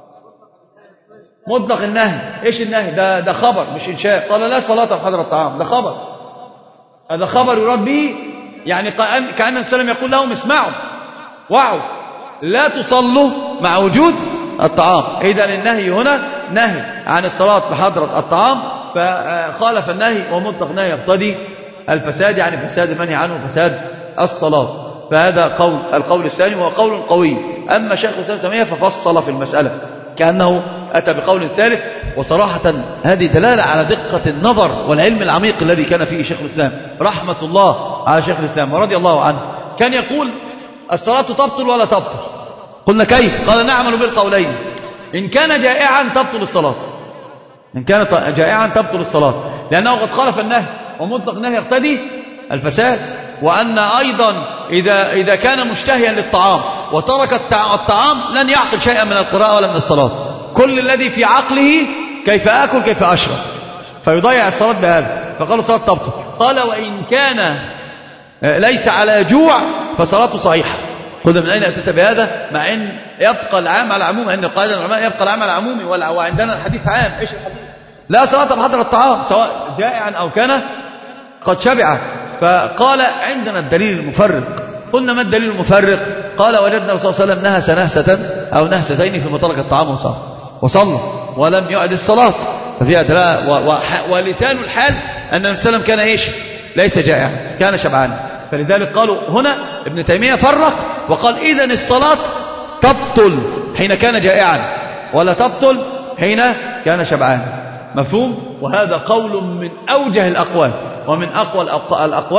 B: مطلق النهي. إيش النهي؟ ده ده خبر مش إنشاء. قال لا صلاة بحضر الطعام، ده خبر، هذا خبر يراد به، يعني كأن النبي صلى الله عليه وسلم يقول لهم اسمعوا وعوا لا تصلوا مع وجود الطعام. إذا النهي هنا نهي عن الصلاة بحضرة الطعام، فخالف النهي، ومطلق النهي يقتضي الفساد، يعني فساد المنهي عنه فساد الصلاة. فهذا قول القول الثاني وهو قول قوي. أما شيخ الإسلام ابن تيمية ففصل في المسألة كأنه أتى بقول ثالث. وصراحة هذه دلالة على دقة النظر والعلم العميق الذي كان فيه شيخ الإسلام رحمة الله على شيخ الإسلام ورضي الله عنه. كان يقول الصلاة تبطل ولا تبطل؟ قلنا كيف؟ قال نعمل بالقولين. إن كان جائعا تبطل الصلاة، إن كان جائعا تبطل الصلاة، لأنه قد خالف النهي، ومطلق النهي يقتضي الفساد. وأن أيضا إذا, إذا كان مشتهيا للطعام وترك الطعام لن يعقل شيئا من القراءة ولا من الصلاة. كل الذي في عقله كيف أكل كيف أشرب، فيضيع الصلاة بهذا. فقالوا الصلاة تبطل. قال وإن كان ليس على جوع فصلاته صحيحة. قلنا من أين أتيت بهذا؟ مع أن يبقى العام على العموم، أن قائد العلماء يبقى العام على العموم، وعندنا الحديث عام. إيش الحديث؟ لا صلاة بحضر الطعام سواء جائعا أو كان قد شبع. فقال عندنا الدليل المفرق. قلنا ما الدليل المفرق؟ قال وجدنا الرسول صلى الله عليه وسلم نهى نهسة أو نهستين في مطلق الطعام وصلى وصلى ولم يعد الصلاة، ففيها دلالة. ولسان الحال أن النبي صلى الله عليه وسلم كان إيش؟ ليس جائعا، كان شبعانا. فلذلك قالوا هنا ابن تيمية فرق وقال إذن الصلاة تبطل حين كان جائعا ولا تبطل حين كان شبعانا. مفهوم؟ وهذا قول من أوجه الأقوال ومن أقوى الأقوال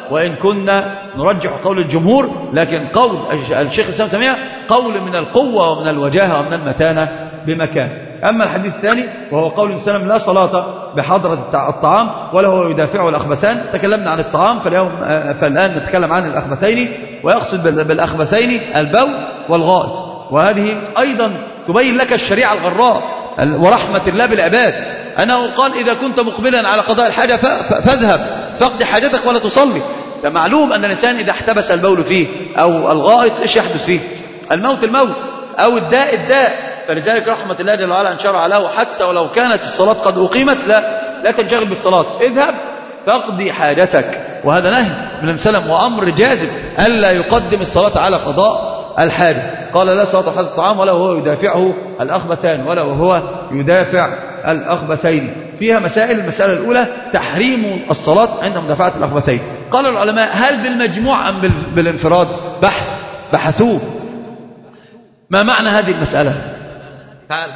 B: وإن كنا نرجح قول الجمهور، لكن قول الشيخ الإسلام تيمية قول من القوة ومن الوجاهة ومن المتانة بمكان. أما الحديث الثاني وهو قول السلام لا صلاة بحضرة الطعام ولا هو يدافعه الأخبثان. تكلمنا عن الطعام، فاليوم فالآن نتكلم عن الأخبثين، ويقصد بالأخبثين البول والغائط. وهذه أيضا تبين لك الشريعة الغراء ورحمة الله بالعباد، أنه قال إذا كنت مقبلا على قضاء الحاجة فاذهب فاقضي حاجتك ولا تصلي. فمعلوم أن الإنسان إذا احتبس البول فيه أو الغائط إيش يحدث فيه؟ الموت الموت أو الداء الداء. فلذلك رحمة الله جل وعلا أن شرع له حتى ولو كانت الصلاة قد أقيمت لا لا تنشغل بالصلاة، اذهب فاقضي حاجتك. وهذا نهي من السلام وأمر جازم ألا يقدم الصلاة على قضاء الحاجة. قال لا صلاة حتى الطعام ولا هو يدافعه الأخبثان ولا وهو يدافع الأخبثين. فيها مسائل. المسألة الأولى تحريم الصلاة عند مدافعة الأخبثين. قال العلماء هل بالمجموع أم بالانفراد؟ بحث بحثوه ما معنى هذه المسألة. تعال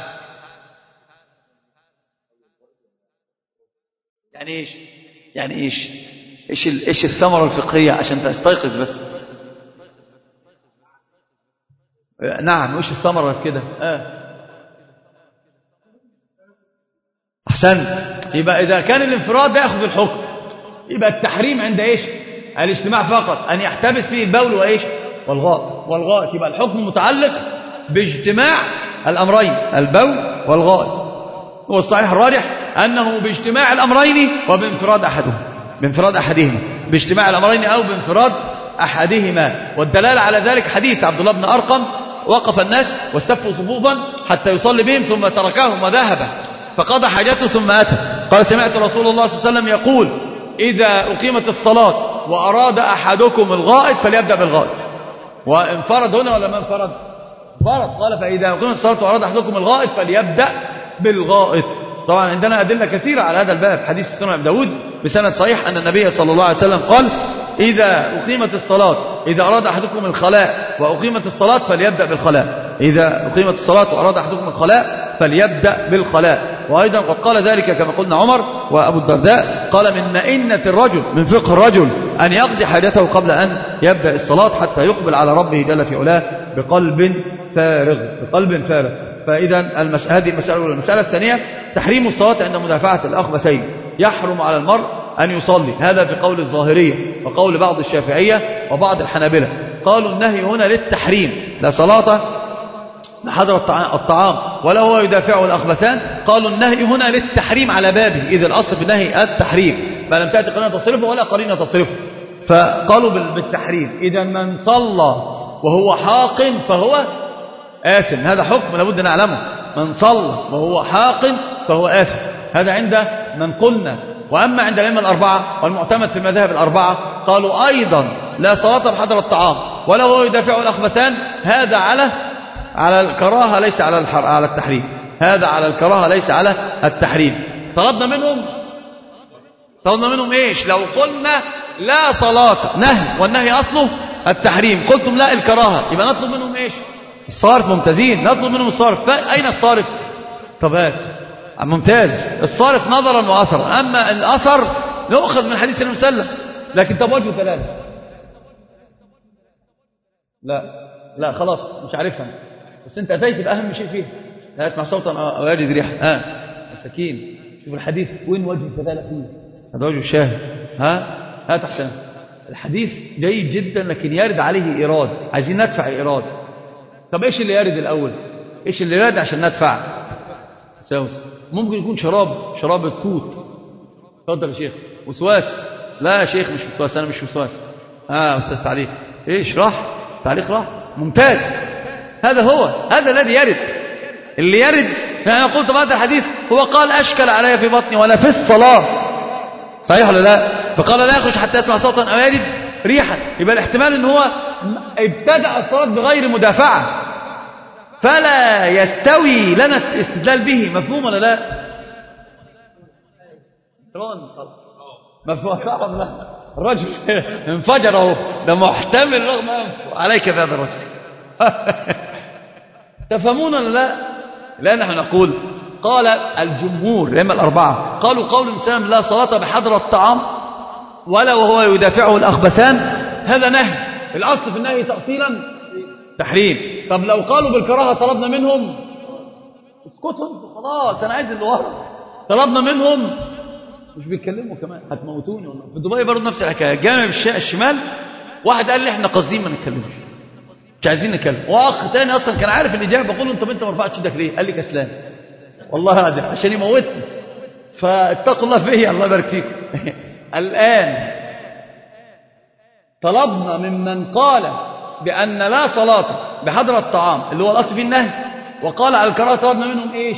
B: يعني إيش يعني إيش إيش إيش الثمرة الفقهية عشان تستيقظ بس. نعم وإيش الثمرة كده؟ آه. أحسنت. يبقى إذا كان الانفراد يأخذ الحكم، يبقى التحريم عند إيش؟ الاجتماع فقط، أن يحتبس فيه البول وإيش؟ والغائط. والغائط يبقى الحكم متعلق باجتماع الأمرين البول والغائط. هو الصحيح الراجح أنه باجتماع الأمرين وبانفراد أحدهم بانفراد أحدهما باجتماع الأمرين أو بانفراد أحدهما. والدلالة على ذلك حديث عبد الله بن أرقم وقف الناس واستفوا صفوفا حتى يصلي بهم ثم تركهم وذهب فقضى حاجته ثم أتى قال سمعت رسول الله صلى الله عليه وسلم يقول إذا أقيمت الصلاة وأراد أحدكم الغائط فليبدأ بالغائط. وانفرد هنا ولا ما انفرد؟ انفرد. قال فإذا أقيمت الصلاة وأراد أحدكم الغائط فليبدأ بالغائط. طبعا عندنا أدلة كثيرة على هذا الباب. حديث سنن أبي داود بسند صحيح أن النبي صلى الله عليه وسلم قال إذا أقيمت الصلاة إذا أراد أحدكم الخلاء وأقيمت الصلاة فليبدأ بالخلاء. إذا أقيمت الصلاة وأراد أحدكم الخلاء فليبدأ بالخلاء. وأيضا قد قال ذلك كما قلنا عمر وأبو الدرداء قال من مئنة الرجل من فقه الرجل أن يقضي حاجته قبل أن يبدأ الصلاة حتى يقبل على ربه جل في علاه بقلب فارغ بقلب فارغ. فإذا المس... هذه المسألة الأولى. المسألة الثانية تحريم الصلاة عند مدافعة الأخبثين. يحرم على المرء أن يصلي. هذا في قول الظاهرية وقول بعض الشافعية وبعض الحنابلة. قالوا النهي هنا للتحريم لا صلاة بحضر الطعام ولا هو يدافعه الأخبثان. قالوا النهي هنا للتحريم على بابه إذا الأصل في النهي التحريم فلم تأتي قرينة تصرفه ولا قرينة تصرفه فقالوا بالتحريم. إذا من صلى وهو حاق فهو آثم. هذا حكم لابد نعلمه. من صلى وهو حاق فهو آثم. هذا عند من قلنا. وأما عند الأئمة الأربعة والمعتمد في المذاهب الأربعة قالوا أيضا لا صلاة بحضر الطعام ولا هو يدافعه الأخبثان. هذا على على الكراهة ليس على الحر... على التحريم. هذا على الكراهة ليس على التحريم. طلبنا منهم طلبنا منهم إيش؟ لو قلنا لا صلاة نهي والنهي أصله التحريم قلتم لا الكراهة يبقى نطلب منهم إيش؟ الصارف. ممتازين. نطلب منهم الصارف. أين الصارف؟ طبات ممتاز. الصارف نظرا وأثرا. أما الأثر نأخذ من حديث النبي صلى الله عليه وسلم. لكن طب وجه ثلاثة لا لا خلاص مش عارفها بس انت اتيت باهم شيء فيه. لا اسمع صوتا او يجد ريحه. ها آه. مساكين شوف الحديث وين وجه الدلاله فيه. هذا وجه الشاهد. ها هات احسن. الحديث جيد جدا لكن يرد عليه ايراد. عايزين ندفع ايراد. طب ايش اللي يرد الاول؟ ايش اللي يرد عشان ندفع؟ ساوس ممكن يكون شراب شراب التوت. اتفضل يا شيخ. وسواس. لا يا شيخ مش وسواس. انا مش وسواس. اه استاذ تعليق ايش راح تعليق راح ممتاز. هذا هو هذا الذي يرد. اللي يرد يعني قلت هذا الحديث هو قال أشكل علي في بطني ولا في الصلاة. صحيح ولا لا؟ فقال لا يخرج حتى يسمع صوتا أو يجد ريحا. يبقى الاحتمال ان هو ابتدأ الصلاة بغير مدافعة فلا يستوي لنا الاستدلال به. مفهوم ولا لا؟ مفهوم صعب لا الرجل انفجر اهو ده محتمل رغم عليك بهذا الرجل. تفهمون ولا لا؟ لا نحن نقول قال الجمهور الأئمة الأربعة قالوا قول الإنسان لا صلاة بحضر الطعام ولا وهو يدافعه الأخبثان، هذا نهي. الأصل في النهي تأصيلا تحريم. طب لو قالوا بالكراهة طلبنا منهم اسكتوا خلاص، أنا عايز اللي ورا. طلبنا منهم مش بيتكلموا كمان، هتموتوني والله. في دبي برضه نفس الحكايه، جانب الشمال واحد قال لي احنا قاصدين ما نتكلمش، مش عايزين نتكلم. واخ تاني اصلا كان عارف الاجابه، بقول له انت انت ما رفعتش ايدك ليه؟ قال لي كسلان. والله هذا عشان يموتني. فاتقوا الله فيا، الله يبارك فيكم. الان طلبنا ممن قال بان لا صلاه بحضره الطعام اللي هو الاصل في النهي، وقال على الكراهه، طلبنا منهم ايش؟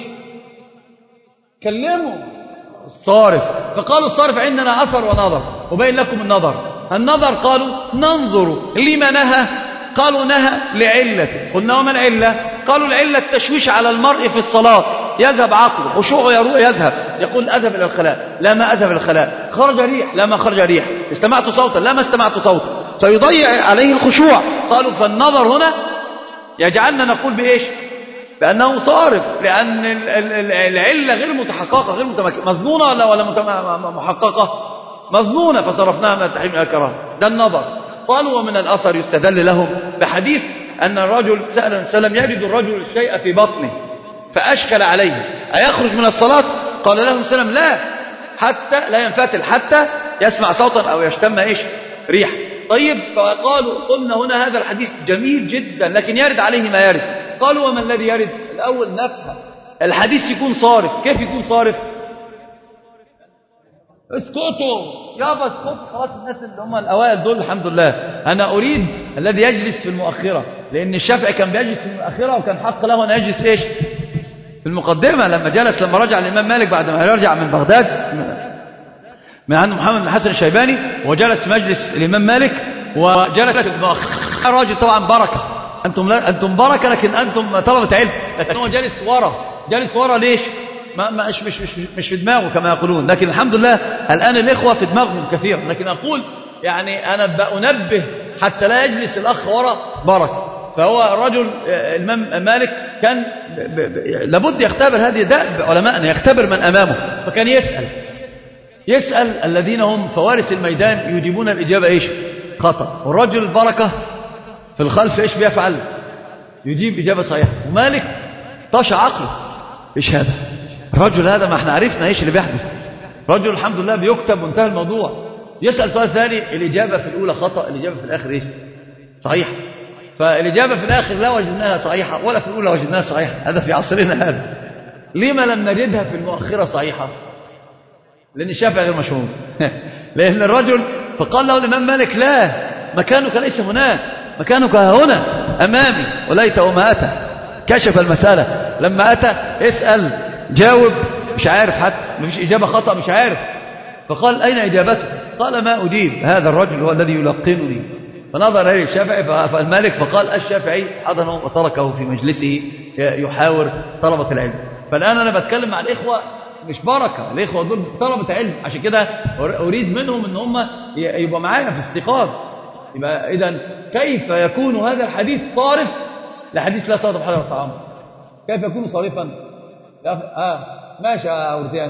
B: كلموا الصارف. فقالوا الصارف عندنا أثر ونظر، وبين لكم النظر. النظر قالوا ننظر لما نهى، قالوا نهى لعلة. قلنا وما العلة؟ قالوا العلة التشويش على المرء في الصلاة، يذهب عقله، خشوعه يروح يذهب، يقول أذهب إلى الخلاء، لا ما أذهب إلى الخلاء، خرج ريح، لا ما خرج ريح، استمعت صوتا، لا ما استمعت صوتا، فيضيع عليه الخشوع. قالوا فالنظر هنا يجعلنا نقول بإيش؟ بأنه صارف، لأن العلة غير متحققة، غير مظنونة ولا ولا محققة؟ مظنونة، فصرفناها من التحريم إلى الكراهة. ده النظر. قالوا ومن الأثر يستدل لهم بحديث أن الرجل سأل النبي صلى الله عليه وسلم يجد الرجل الشيء في بطنه فأشكل عليه أيخرج من الصلاة؟ قال له النبي صلى الله عليه وسلم لا، حتى لا ينفتل، حتى يسمع صوتا أو يشتم إيش؟ ريح. طيب، فقالوا قلنا هنا هذا الحديث جميل جدا، لكن يرد عليه ما يرد. قالوا وما الذي يرد؟ الأول نفهم الحديث يكون صارف. كيف يكون صارف؟ اسكتوا يابا اسكتوا خلاص، الناس اللي هم الأوائل دول الحمد لله. أنا أريد الذي يجلس في المؤخرة، لأن الشافعي كان بيجلس في المؤخرة وكان حق له أن يجلس إيش؟ في المقدمة. لما جلس لما رجع الإمام مالك بعد ما يرجع من بغداد من عند محمد بن حسن الشيباني، وجلس في مجلس الإمام مالك، وجلس في المؤخرة راجل طبعا بركة، أنتم لا أنتم بركة لكن أنتم طلبة علم، لكن هو جالس ورا. جالس ورا ليش؟ ما ما مش مش مش مش في دماغه كما يقولون، لكن الحمد لله الآن الإخوة في دماغهم كثيرا. لكن أقول يعني أنا بأنبه حتى لا يجلس الأخ ورا بركة. فهو الرجل الإمام مالك كان ب ب لابد يختبر، هذه دأب علماءنا، يختبر من أمامه. فكان يسأل يسأل الذين هم فوارس الميدان يجيبون الإجابة إيش؟ خطأ. والرجل البركة في الخلف إيش بيفعل؟ يجيب إجابة صحيحة. ومالك طاش عقله، إيش هذا؟ الرجل هذا ما احنا عرفنا إيش اللي بيحدث. رجل الحمد لله بيكتب وانتهى الموضوع. يسأل سؤال ثاني، الإجابة في الأولى خطأ، الإجابة في الآخر إيش؟ صحيحة. فالإجابة في الآخر لا وجدناها صحيحة، ولا في الأولى وجدناها صحيحة. هذا في عصرنا هذا. لما لم نجدها في المؤخرة صحيحة؟ لأن الشافعي غير مشهور. لأن الرجل فقال له الإمام مالك لا، مكانك ليس هناك، مكانك هنا أمامي، وليت وما أتى. كشف المسألة. لما أتى اسأل، جاوب، مش عارف، حتى مفيش إجابة خطأ، مش عارف. فقال أين إجابته؟ قال ما أجيب، هذا الرجل هو الذي يلقنني. فنظر إليه الشافعي فالمالك فقال الشافعي حضنه وتركه في مجلسه يحاور طلبة العلم. فالآن أنا بتكلم مع الإخوة مش بركة، الإخوة دول طلبة علم، عشان كده أريد منهم أن هم يبقى معانا في استيقاظ. يبقى إذن كيف يكون هذا الحديث صارف لحديث لا صادف حضر الطعام؟ كيف يكون صارفا؟ آه ماشي يا أورتيان.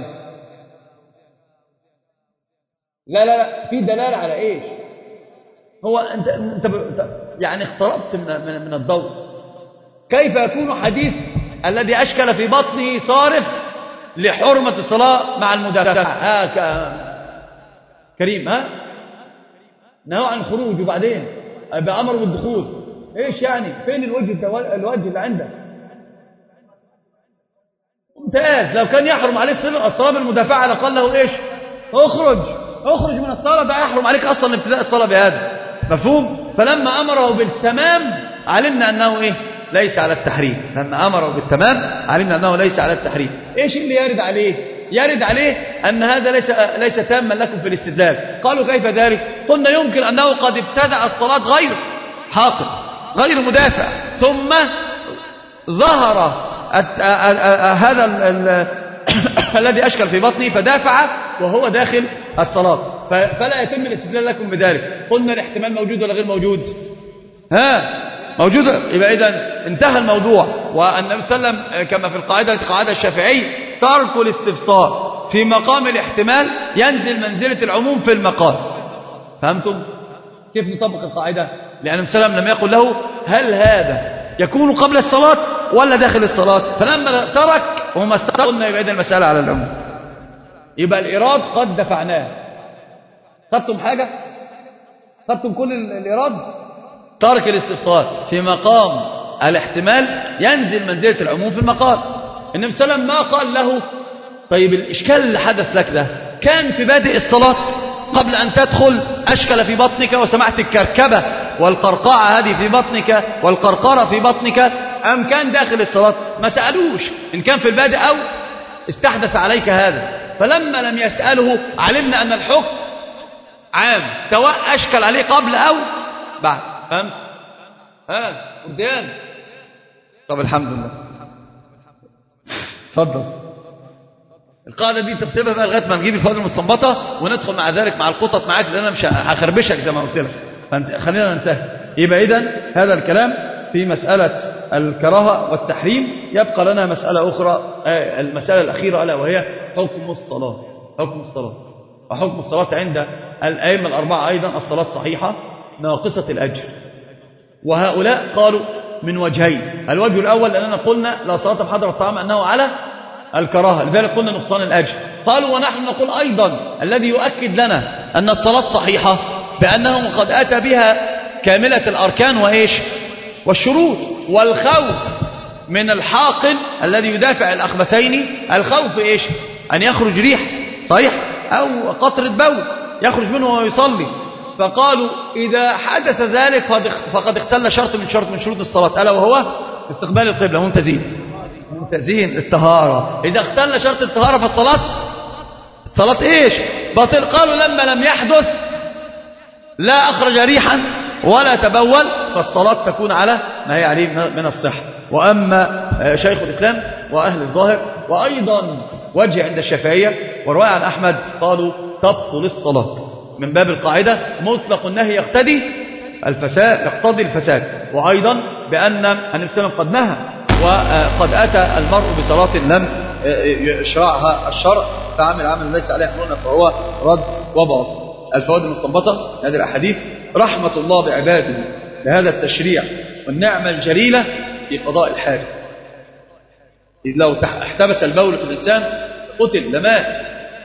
B: لا لا لا، في دلالة على إيش؟ هو أنت, أنت يعني اخترقت من, من الضوء. كيف يكون حديث الذي أشكل في بطنه صارف لحرمة الصلاة مع المدافع؟ ها ك... كريم، ها نهوا عن الخروج وبعدين بأمر بالدخول. ايش يعني؟ فين الوجه الوجه اللي عندك؟ ممتاز. لو كان يحرم عليه الصلاة بالمدافعة لقال له ايش؟ اخرج اخرج من الصلاة، ده يحرم عليك اصلا ابتداء الصلاة بهذا. مفهوم؟ فلما امره بالتمام علمنا انه ايه؟ ليس على التحريم. لما امره بالتمام علمنا انه ليس على التحريم. ايش اللي يرد عليه؟ يرد عليه أن هذا ليس ليس تاما لكم في الاستدلال. قالوا كيف ذلك؟ قلنا يمكن أنه قد ابتدع الصلاة غير حاقد غير مدافع، ثم ظهر هذا الذي أشكل في بطنه فدافع وهو داخل الصلاة، فلا يتم الاستدلال لكم بذلك. قلنا الاحتمال موجود ولا غير موجود؟ ها موجود. يبقى إذن انتهى الموضوع. والنبي صلى الله عليه وسلم كما في القاعدة القاعدة الشافعي ترك الاستفسار في مقام الاحتمال ينزل منزلة العموم في المقام. فهمتم؟ كيف نطبق القاعدة؟ لأن النبي صلى الله عليه وسلم لم يقل له هل هذا يكون قبل الصلاة ولا داخل الصلاة؟ فلما ترك وهم استقلنا يبقى المسألة على العموم. يبقى الإيراد قد دفعناه. خدتم حاجة؟ خدتم كل الإيراد؟ ترك الاستفصال في مقام الاحتمال ينزل منزلة العموم في المقال. النبي صلى الله عليه وسلم ما قال له طيب الإشكال اللي حدث لك ده كان في بادئ الصلاة قبل أن تدخل أشكل في بطنك وسمعت الكركبة والقرقعة هذه في بطنك والقرقرة في بطنك أم كان داخل الصلاة؟ ما سألوش إن كان في البادئ أو استحدث عليك هذا. فلما لم يسأله علمنا أن الحكم عام سواء أشكل عليه قبل أو بعد. فهمت؟ ها قدام. طب الحمد لله. تفضل. القاعدة دي تبسيبها بقى لغاية ما نجيب الفوائد المستنبطة وندخل مع ذلك مع القطط معاك لأن أنا مش هخربشك زي ما قلت لك. خلينا ننتهي. يبقى إذن هذا الكلام في مسألة الكراهة والتحريم. يبقى لنا مسألة أخرى، المسألة الأخيرة ألا وهي حكم الصلاة. حكم الصلاة وحكم الصلاة عند الأئمة الأربعة أيضا الصلاة صحيحة ناقصة الأجر. وهؤلاء قالوا من وجهين. الوجه الأول لأننا قلنا لا صلاة بحضر الطعام أنه على الكراهة لذلك قلنا نقصان الأجر. قالوا ونحن نقول أيضا الذي يؤكد لنا أن الصلاة صحيحة بأنه قد أتى بها كاملة الأركان وإيش والشروط. والخوف من الحاقن الذي يدافع الأخبثين الخوف إيش أن يخرج ريح صحيح أو قطرة بول يخرج منه وهو يصلي. فقالوا إذا حدث ذلك فقد اختل شرط من شرط من شروط الصلاة ألا وهو استقبال القبلة. ممتازين ممتازين. الطهارة إذا اختل شرط الطهارة فالصلاة الصلاة إيش باطل. قالوا لما لم يحدث لا أخرج ريحا ولا تبول فالصلاة تكون على ما هي عليه من الصحة. وأما شيخ الإسلام وأهل الظاهر وأيضا وجه عند الشافعية ورواية عن أحمد قالوا تبطل الصلاة من باب القاعدة مطلق النهي يقتضي الفساد يقتضي الفساد. وأيضا بأن النبي صلى الله عليه وسلم قد نهى وقد أتى المرء بصلاة لم يشرعها الشرع فعمل عمل ليس عليه أمرنا فهو رد وباطل. الفوائد المستنبطة هذه الأحاديث رحمة الله بعباده لهذا التشريع والنعمة الجليلة في قضاء الحاجة. إذ لو احتبس البول في الإنسان قتل لمات.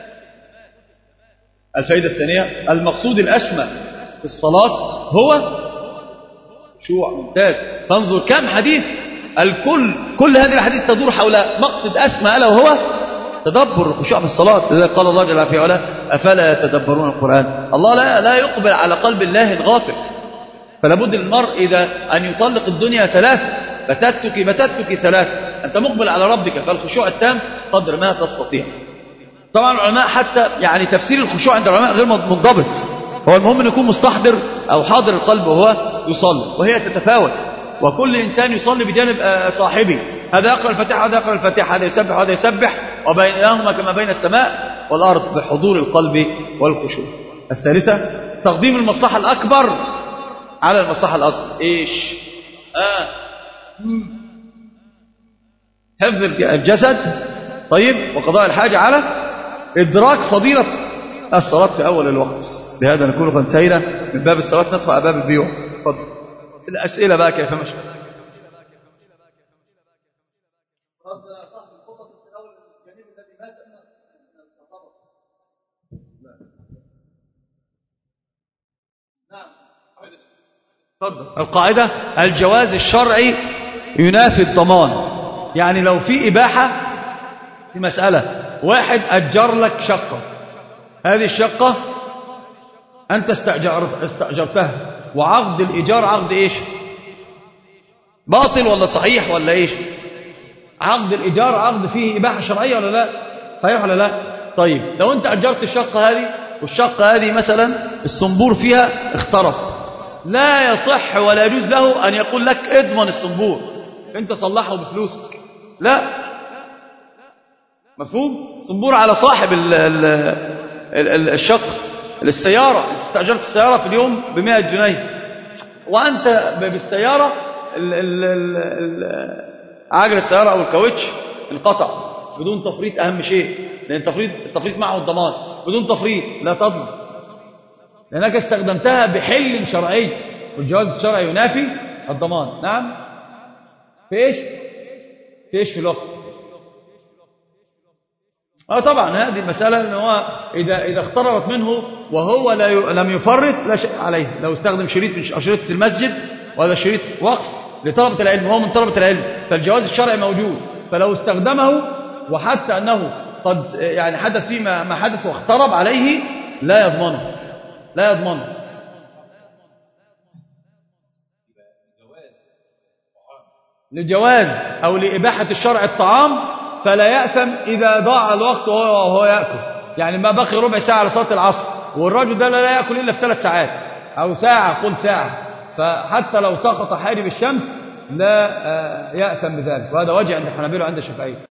B: الفائدة الثانية المقصود الأسمى في الصلاة هو خشوع. ممتاز. فانظر كم حديث الكل كل هذه الحديث تدور حول مقصد أسمى ألا وهو تدبر الخشوع في الصلاة. لذلك قال الله جل في علاه أفلا يتدبرون القرآن. الله لا لا يقبل على قلب الله الغافل. فلا بد للمرء إذا أن يطلق الدنيا ثلاثة بتتك بتتك ثلاثة أنت مقبل على ربك فالخشوع التام قدر ما تستطيع. طبعا العلماء حتى يعني تفسير الخشوع عند العلماء غير منضبط. هو المهم أن يكون مستحضر أو حاضر القلب وهو يصلي وهي تتفاوت وكل إنسان يصلي بجانب صاحبه. هذا يقرأ الفاتحة هذا يقرأ الفاتحة هذا يسبح وهذا يسبح وبينهما كما بين السماء والأرض بحضور القلب والخشوع. الثالثة تقديم المصلحة الأكبر على المصلحة الأصغر. إيش آه. حفظ الجسد طيب وقضاء الحاجة على إدراك فضيلة الصلاة في أول الوقت. لهذا نكون قد انتهينا من باب الصلاة ندخل على باب البيوع. تفضل. الأسئلة بقى كيف مشى. القاعدة الجواز الشرعي ينافي الضمان. يعني لو في إباحة في مسألة واحد أجر لك شقة هذه الشقة أنت استأجرت استأجرتها وعقد الإيجار عقد إيش باطل ولا صحيح ولا إيش عقد الإيجار عقد فيه إباحة شرعية ولا لا صحيح ولا لا. طيب لو أنت أجرت الشقة هذه والشقة هذه مثلا الصنبور فيها اخترق لا يصح ولا يجوز له أن يقول لك اضمن الصنبور أنت صلحه بفلوسك لا مفهوم. صنبور على صاحب ال ال ال الشقة. السيارة استأجرت السيارة في اليوم بمائة جنيه وأنت بالسيارة عجل السيارة أو الكاوتش انقطع بدون تفريط. أهم شيء لأن التفريط التفريط معه الضمان بدون تفريط لا تضمن لأنك استخدمتها بحل شرعي، والجواز الشرعي ينافي الضمان. نعم. في إيش؟ في إيش في الوقت؟ اه طبعا هذه المسألة ان هو إذا إذا اقتربت منه وهو لا ي... لم يفرط لا شيء عليه. لو استخدم شريط من أشرطة المسجد وهذا شريط وقف لطلبة العلم وهو من طلبة العلم، فالجواز الشرعي موجود. فلو استخدمه وحتى أنه قد يعني حدث فيه ما حدث واخترب عليه لا يضمنه لا يضمنه. للجواز أو لإباحة الشرع الطعام فلا يأثم إذا ضاع الوقت وهو يأكل. يعني ما بقي ربع ساعة على صلاة العصر والرجل ده لا يأكل إلا في ثلاث ساعات أو ساعة، قل ساعة، فحتى لو سقط حاجب الشمس لا يأثم بذلك. وهذا وجه عند الحنابلة وعند الشافعية.